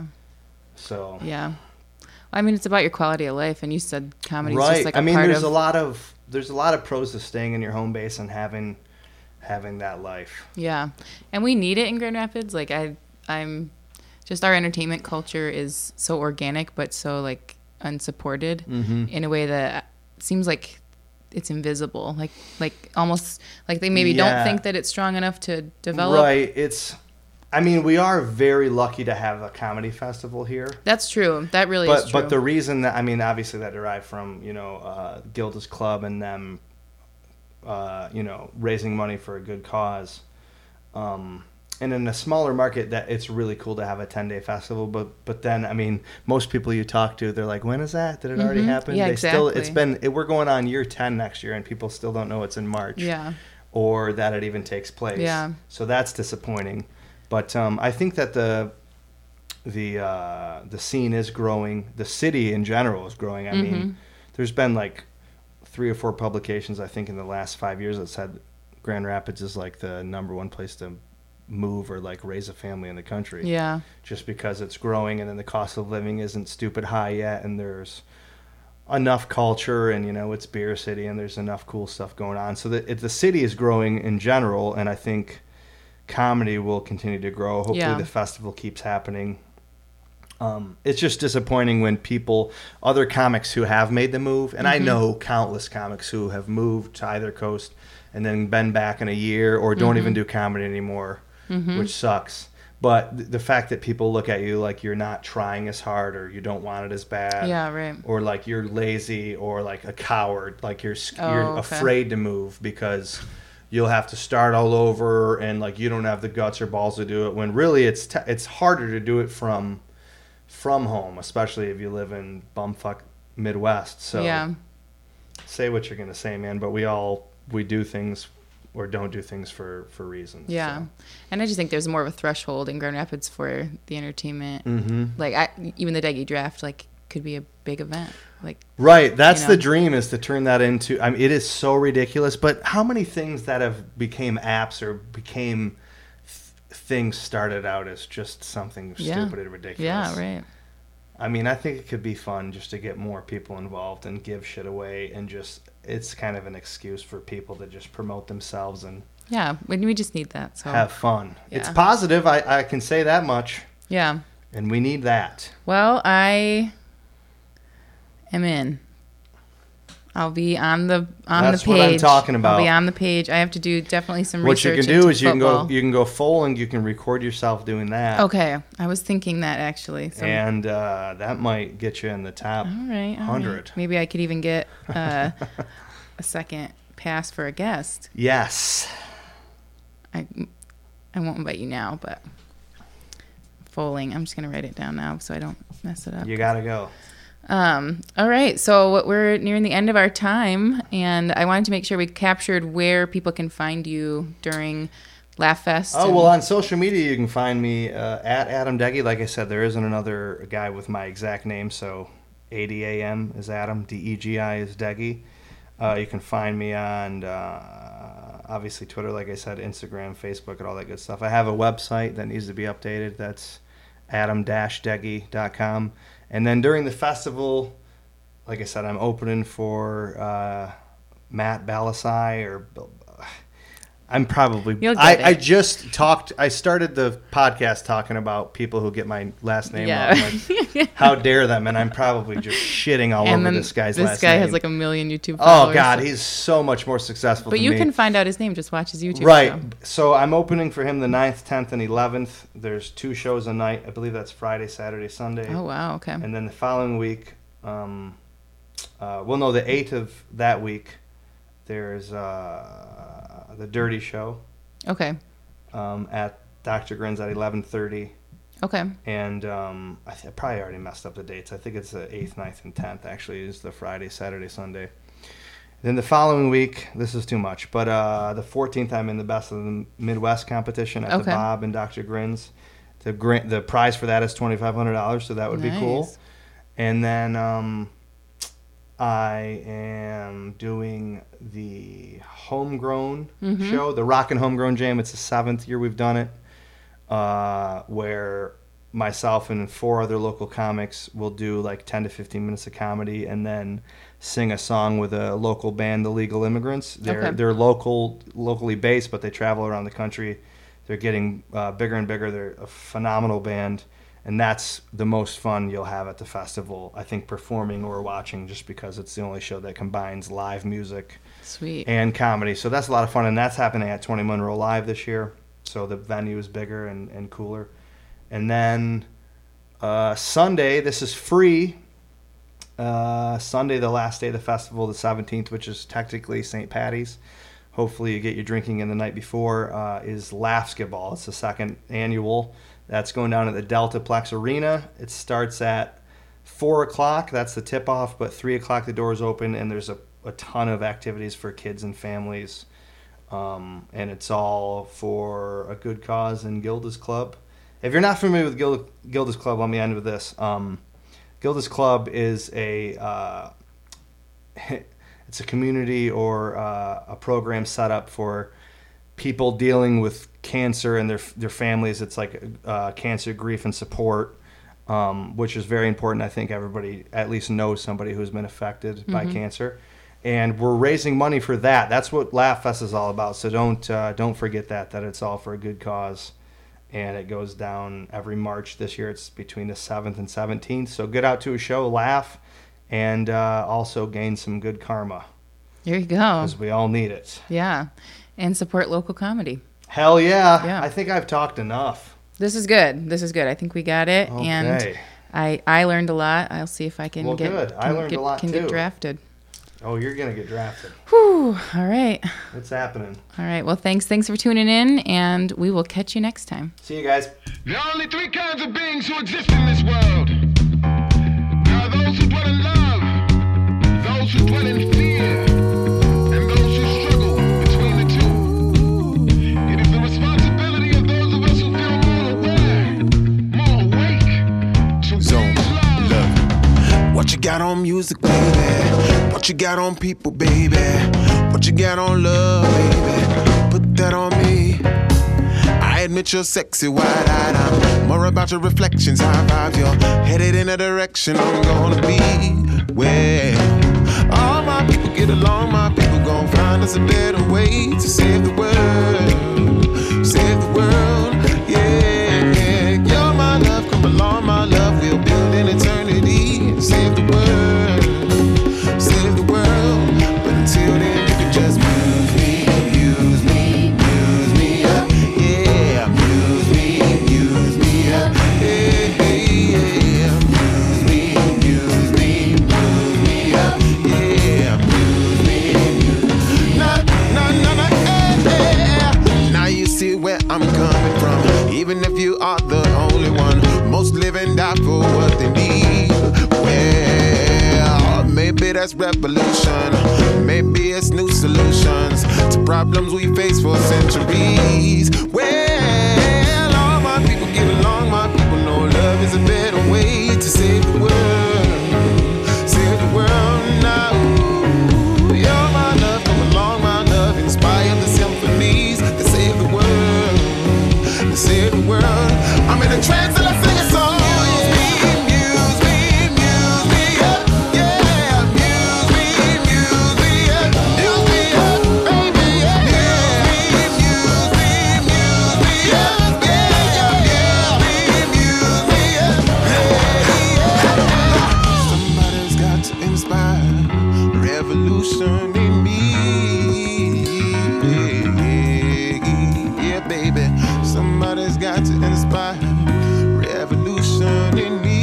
So yeah, I mean, it's about your quality of life, and you said comedy is right. just like a I mean, part there's of... a lot of there's a lot of pros to staying in your home base and having having that life. Yeah, and we need it in Grand Rapids. Like I, I'm just our entertainment culture is so organic, but so like unsupported mm-hmm. in a way that seems like it's invisible, like like almost like they maybe yeah. don't think that it's strong enough to develop. Right. It's, I mean, we are very lucky to have a comedy festival here. That's true. That really but, is true. But the reason that, I mean, obviously that derived from, you know, uh, Gilda's Club and them, uh, you know, raising money for a good cause. Um, and in a smaller market, that it's really cool to have a ten-day festival. But but then, I mean, most people you talk to, they're like, when is that? Did it mm-hmm. already happen? Yeah, they exactly. Still, it's been, it, we're going on year ten next year, and people still don't know it's in March. Yeah. Or that it even takes place. Yeah. So that's disappointing. But um, I think that the the uh, the scene is growing. The city in general is growing. I mm-hmm. mean, there's been like three or four publications, I think, in the last five years that said Grand Rapids is like the number one place to move or like raise a family in the country. Yeah. Just because it's growing, and then the cost of living isn't stupid high yet, and there's enough culture, and you know, it's beer city, and there's enough cool stuff going on. So the the city is growing in general, and I think comedy will continue to grow. Hopefully yeah. the festival keeps happening. Um, it's just disappointing when people, other comics who have made the move, and mm-hmm. I know countless comics who have moved to either coast and then been back in a year or don't mm-hmm. even do comedy anymore, mm-hmm. which sucks. But th- the fact that people look at you like you're not trying as hard, or you don't want it as bad, yeah, right, or like you're lazy, or like a coward, like you're oh, you're okay. afraid to move because you'll have to start all over, and like you don't have the guts or balls to do it. When really it's t- it's harder to do it from from home, especially if you live in bumfuck Midwest. So yeah. say what you're gonna say, man. But we all we do things or don't do things for, for reasons. Yeah. So. And I just think there's more of a threshold in Grand Rapids for the entertainment. Mm-hmm. Like, I, even the Deggy Draft, like, could be a big event. Like, right. That's you know. the dream, is to turn that into, I mean, it is so ridiculous, but how many things that have became apps or became th- things started out as just something yeah. stupid and ridiculous? Yeah, right. I mean, I think it could be fun just to get more people involved and give shit away, and just, it's kind of an excuse for people to just promote themselves and yeah, we just need that. So have fun. Yeah. It's positive. I, I can say that much. Yeah. And we need that. Well, I am in. I'll be on the on That's the page. what I'm talking about. I'll be on the page. I have to do definitely some What research. you can do into is you football. can go you can go foaling. You can record yourself doing that. Okay, I was thinking that actually. So. And uh, that might get you in the top all right, all hundred. Right. Maybe I could even get uh, a second pass for a guest. Yes. I I won't invite you now, but foaling. I'm just gonna write it down now so I don't mess it up. You gotta go. Um, all right, so we're nearing the end of our time, and I wanted to make sure we captured where people can find you during Laugh Fest. Oh, and- well, on social media, you can find me uh, at Adam Deggy. Like I said, there isn't another guy with my exact name, so A D A M is Adam, D E G I is Deggy. Uh, you can find me on, uh, obviously, Twitter, like I said, Instagram, Facebook, and all that good stuff. I have a website that needs to be updated. That's adam dash deggy dot com. And then during the festival, like I said, I'm opening for uh, Matt Balasai or I'm probably You'll get I, it. I just talked I started the podcast talking about people who get my last name Yeah. wrong. Like, how dare them? And I'm probably just shitting all and over then this guy's this last guy name. has like a million YouTube followers. Oh God, so- he's so much more successful But than you me. can find out his name. Just watch his YouTube. Right. show. So I'm opening for him the ninth, tenth, and eleventh. There's two shows a night. I believe that's Friday, Saturday, Sunday. Oh wow. Okay. And then the following week, um, uh, well, no, the eighth of that week, there's uh, the Dirty Show Okay. um, at Doctor Grin's at eleven thirty. Okay. And um, I, th- I probably already messed up the dates. I think it's the eighth, ninth, and tenth, actually, is the Friday, Saturday, Sunday. Then the following week, this is too much, but uh, the fourteenth, I'm in the Best of the Midwest competition at Okay. the Bob and Doctor Grin's. The grant, the prize for that is twenty-five hundred dollars, so that would be cool. Nice. And then um, I am doing the Homegrown Mhm. show, the Rockin' Homegrown Jam. It's the seventh year we've done it, uh, where myself and four other local comics will do like ten to fifteen minutes of comedy and then sing a song with a local band, the Legal Immigrants. They're Okay. they're local, locally based, but they travel around the country. They're getting uh, bigger and bigger. They're a phenomenal band, and that's the most fun you'll have at the festival, I think, performing or watching, just because it's the only show that combines live music Sweet. and comedy. So that's a lot of fun, and that's happening at twenty Monroe Live this year. So the venue is bigger and, and cooler. And then uh, Sunday, this is free. Uh, Sunday, the last day of the festival, the seventeenth, which is technically Saint Patty's. Hopefully you get your drinking in the night before, uh, is Laughsketball. It's the second annual. That's going down at the Deltaplex Arena. It starts at four o'clock. That's the tip-off, but three o'clock the doors open, and there's a, a ton of activities for kids and families. Um, and it's all for a good cause in Gilda's Club. If you're not familiar with Gilda, Gilda's Club, let me end with this. Um, Gilda's Club is a uh, it's a community or uh, a program set up for people dealing with cancer and their their families. It's like uh, cancer, grief, and support, um, which is very important. I think everybody at least knows somebody who's been affected by Mhm. cancer. And we're raising money for that. That's what Laugh Fest is all about. So don't uh, don't forget that that it's all for a good cause. And it goes down every March. This year it's between the seventh and seventeenth. So get out to a show, laugh, and uh, also gain some good karma, There you go. because we all need it. Yeah. And support local comedy. Hell yeah. Yeah. I think I've talked enough. This is good. This is good. I think we got it. Okay. And I I learned a lot. I'll see if I can Well, get good. I can learned get, a lot, can too. get drafted. Oh, you're going to get drafted. Whew. All right. It's happening. All right. Well, thanks. Thanks for tuning in, and we will catch you next time. See you guys. There are only three kinds of beings who exist in this world. There are those who dwell in love, those who dwell in fear, and those who struggle between the two. It is the responsibility of those of us who feel more aware, more awake, to Zone, raise love. look. What you got on music, baby? What you got on people, baby? What you got on love, baby? Put that on me. I admit you're sexy, wide-eyed. I'm more about your reflections, high vibes. You're headed in a direction I'm gonna be. Well, all my people get along. My people gon' find us a better way to save the world. Save the world, yeah, yeah. You're my love, come along, my love. We'll build an eternity and save the world. Save the world. that's revolution. Maybe it's new solutions to problems we face for centuries. Well, all my people get along, my people know love is a better way to save the world. Save the world now. You're my love, come along, my love. Inspire the symphonies that save the world. That save the world. I'm in a trance till I sing a song. In me, yeah, baby. Somebody's got to inspire revolution in me.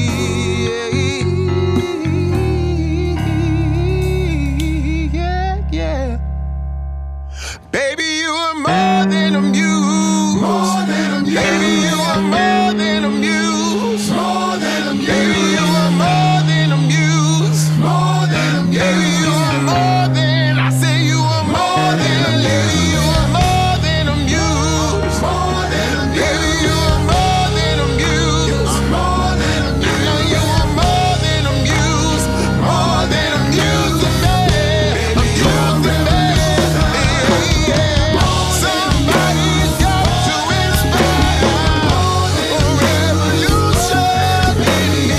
Yeah, yeah. Baby, you are more than a muse. More than a muse. Baby, you are more than a muse. More than a muse. Baby, you are more than a muse. More than a muse. Baby, you are more than, I say you are more than a lady. You are more than a muse. More than a muse. Baby, you are more than a muse. You are more than a muse. I know you are more than a muse. More than a muse to me. A muse to me. Somebody's got to inspire a revolution in me.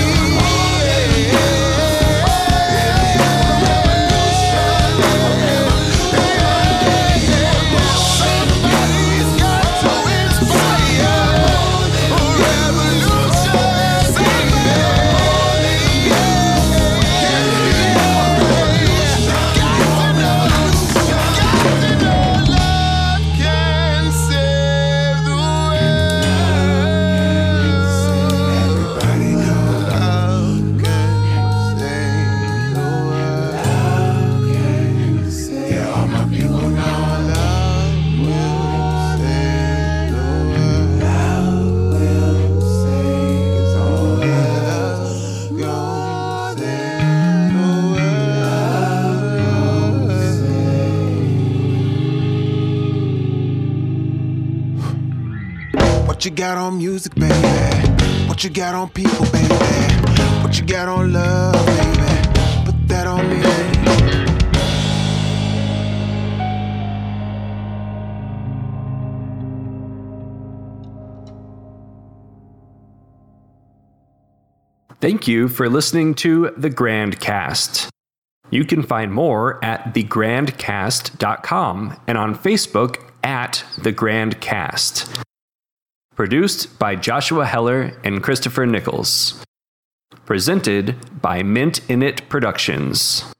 Somebody's got to inspire a revolution. Save me. Love can save the world. Everybody know love can save the world. Yeah, all my people know love will save the world. Love will save, 'cause only love will save the world. What you got on music, baby? What you got on people, baby? What you got on love, baby? Put that on me. Thank you for listening to The Grand Cast. You can find more at the grand cast dot com and on Facebook at The Grand Cast. Produced by Joshua Heller and Christopher Nichols. Presented by Mint In It Productions.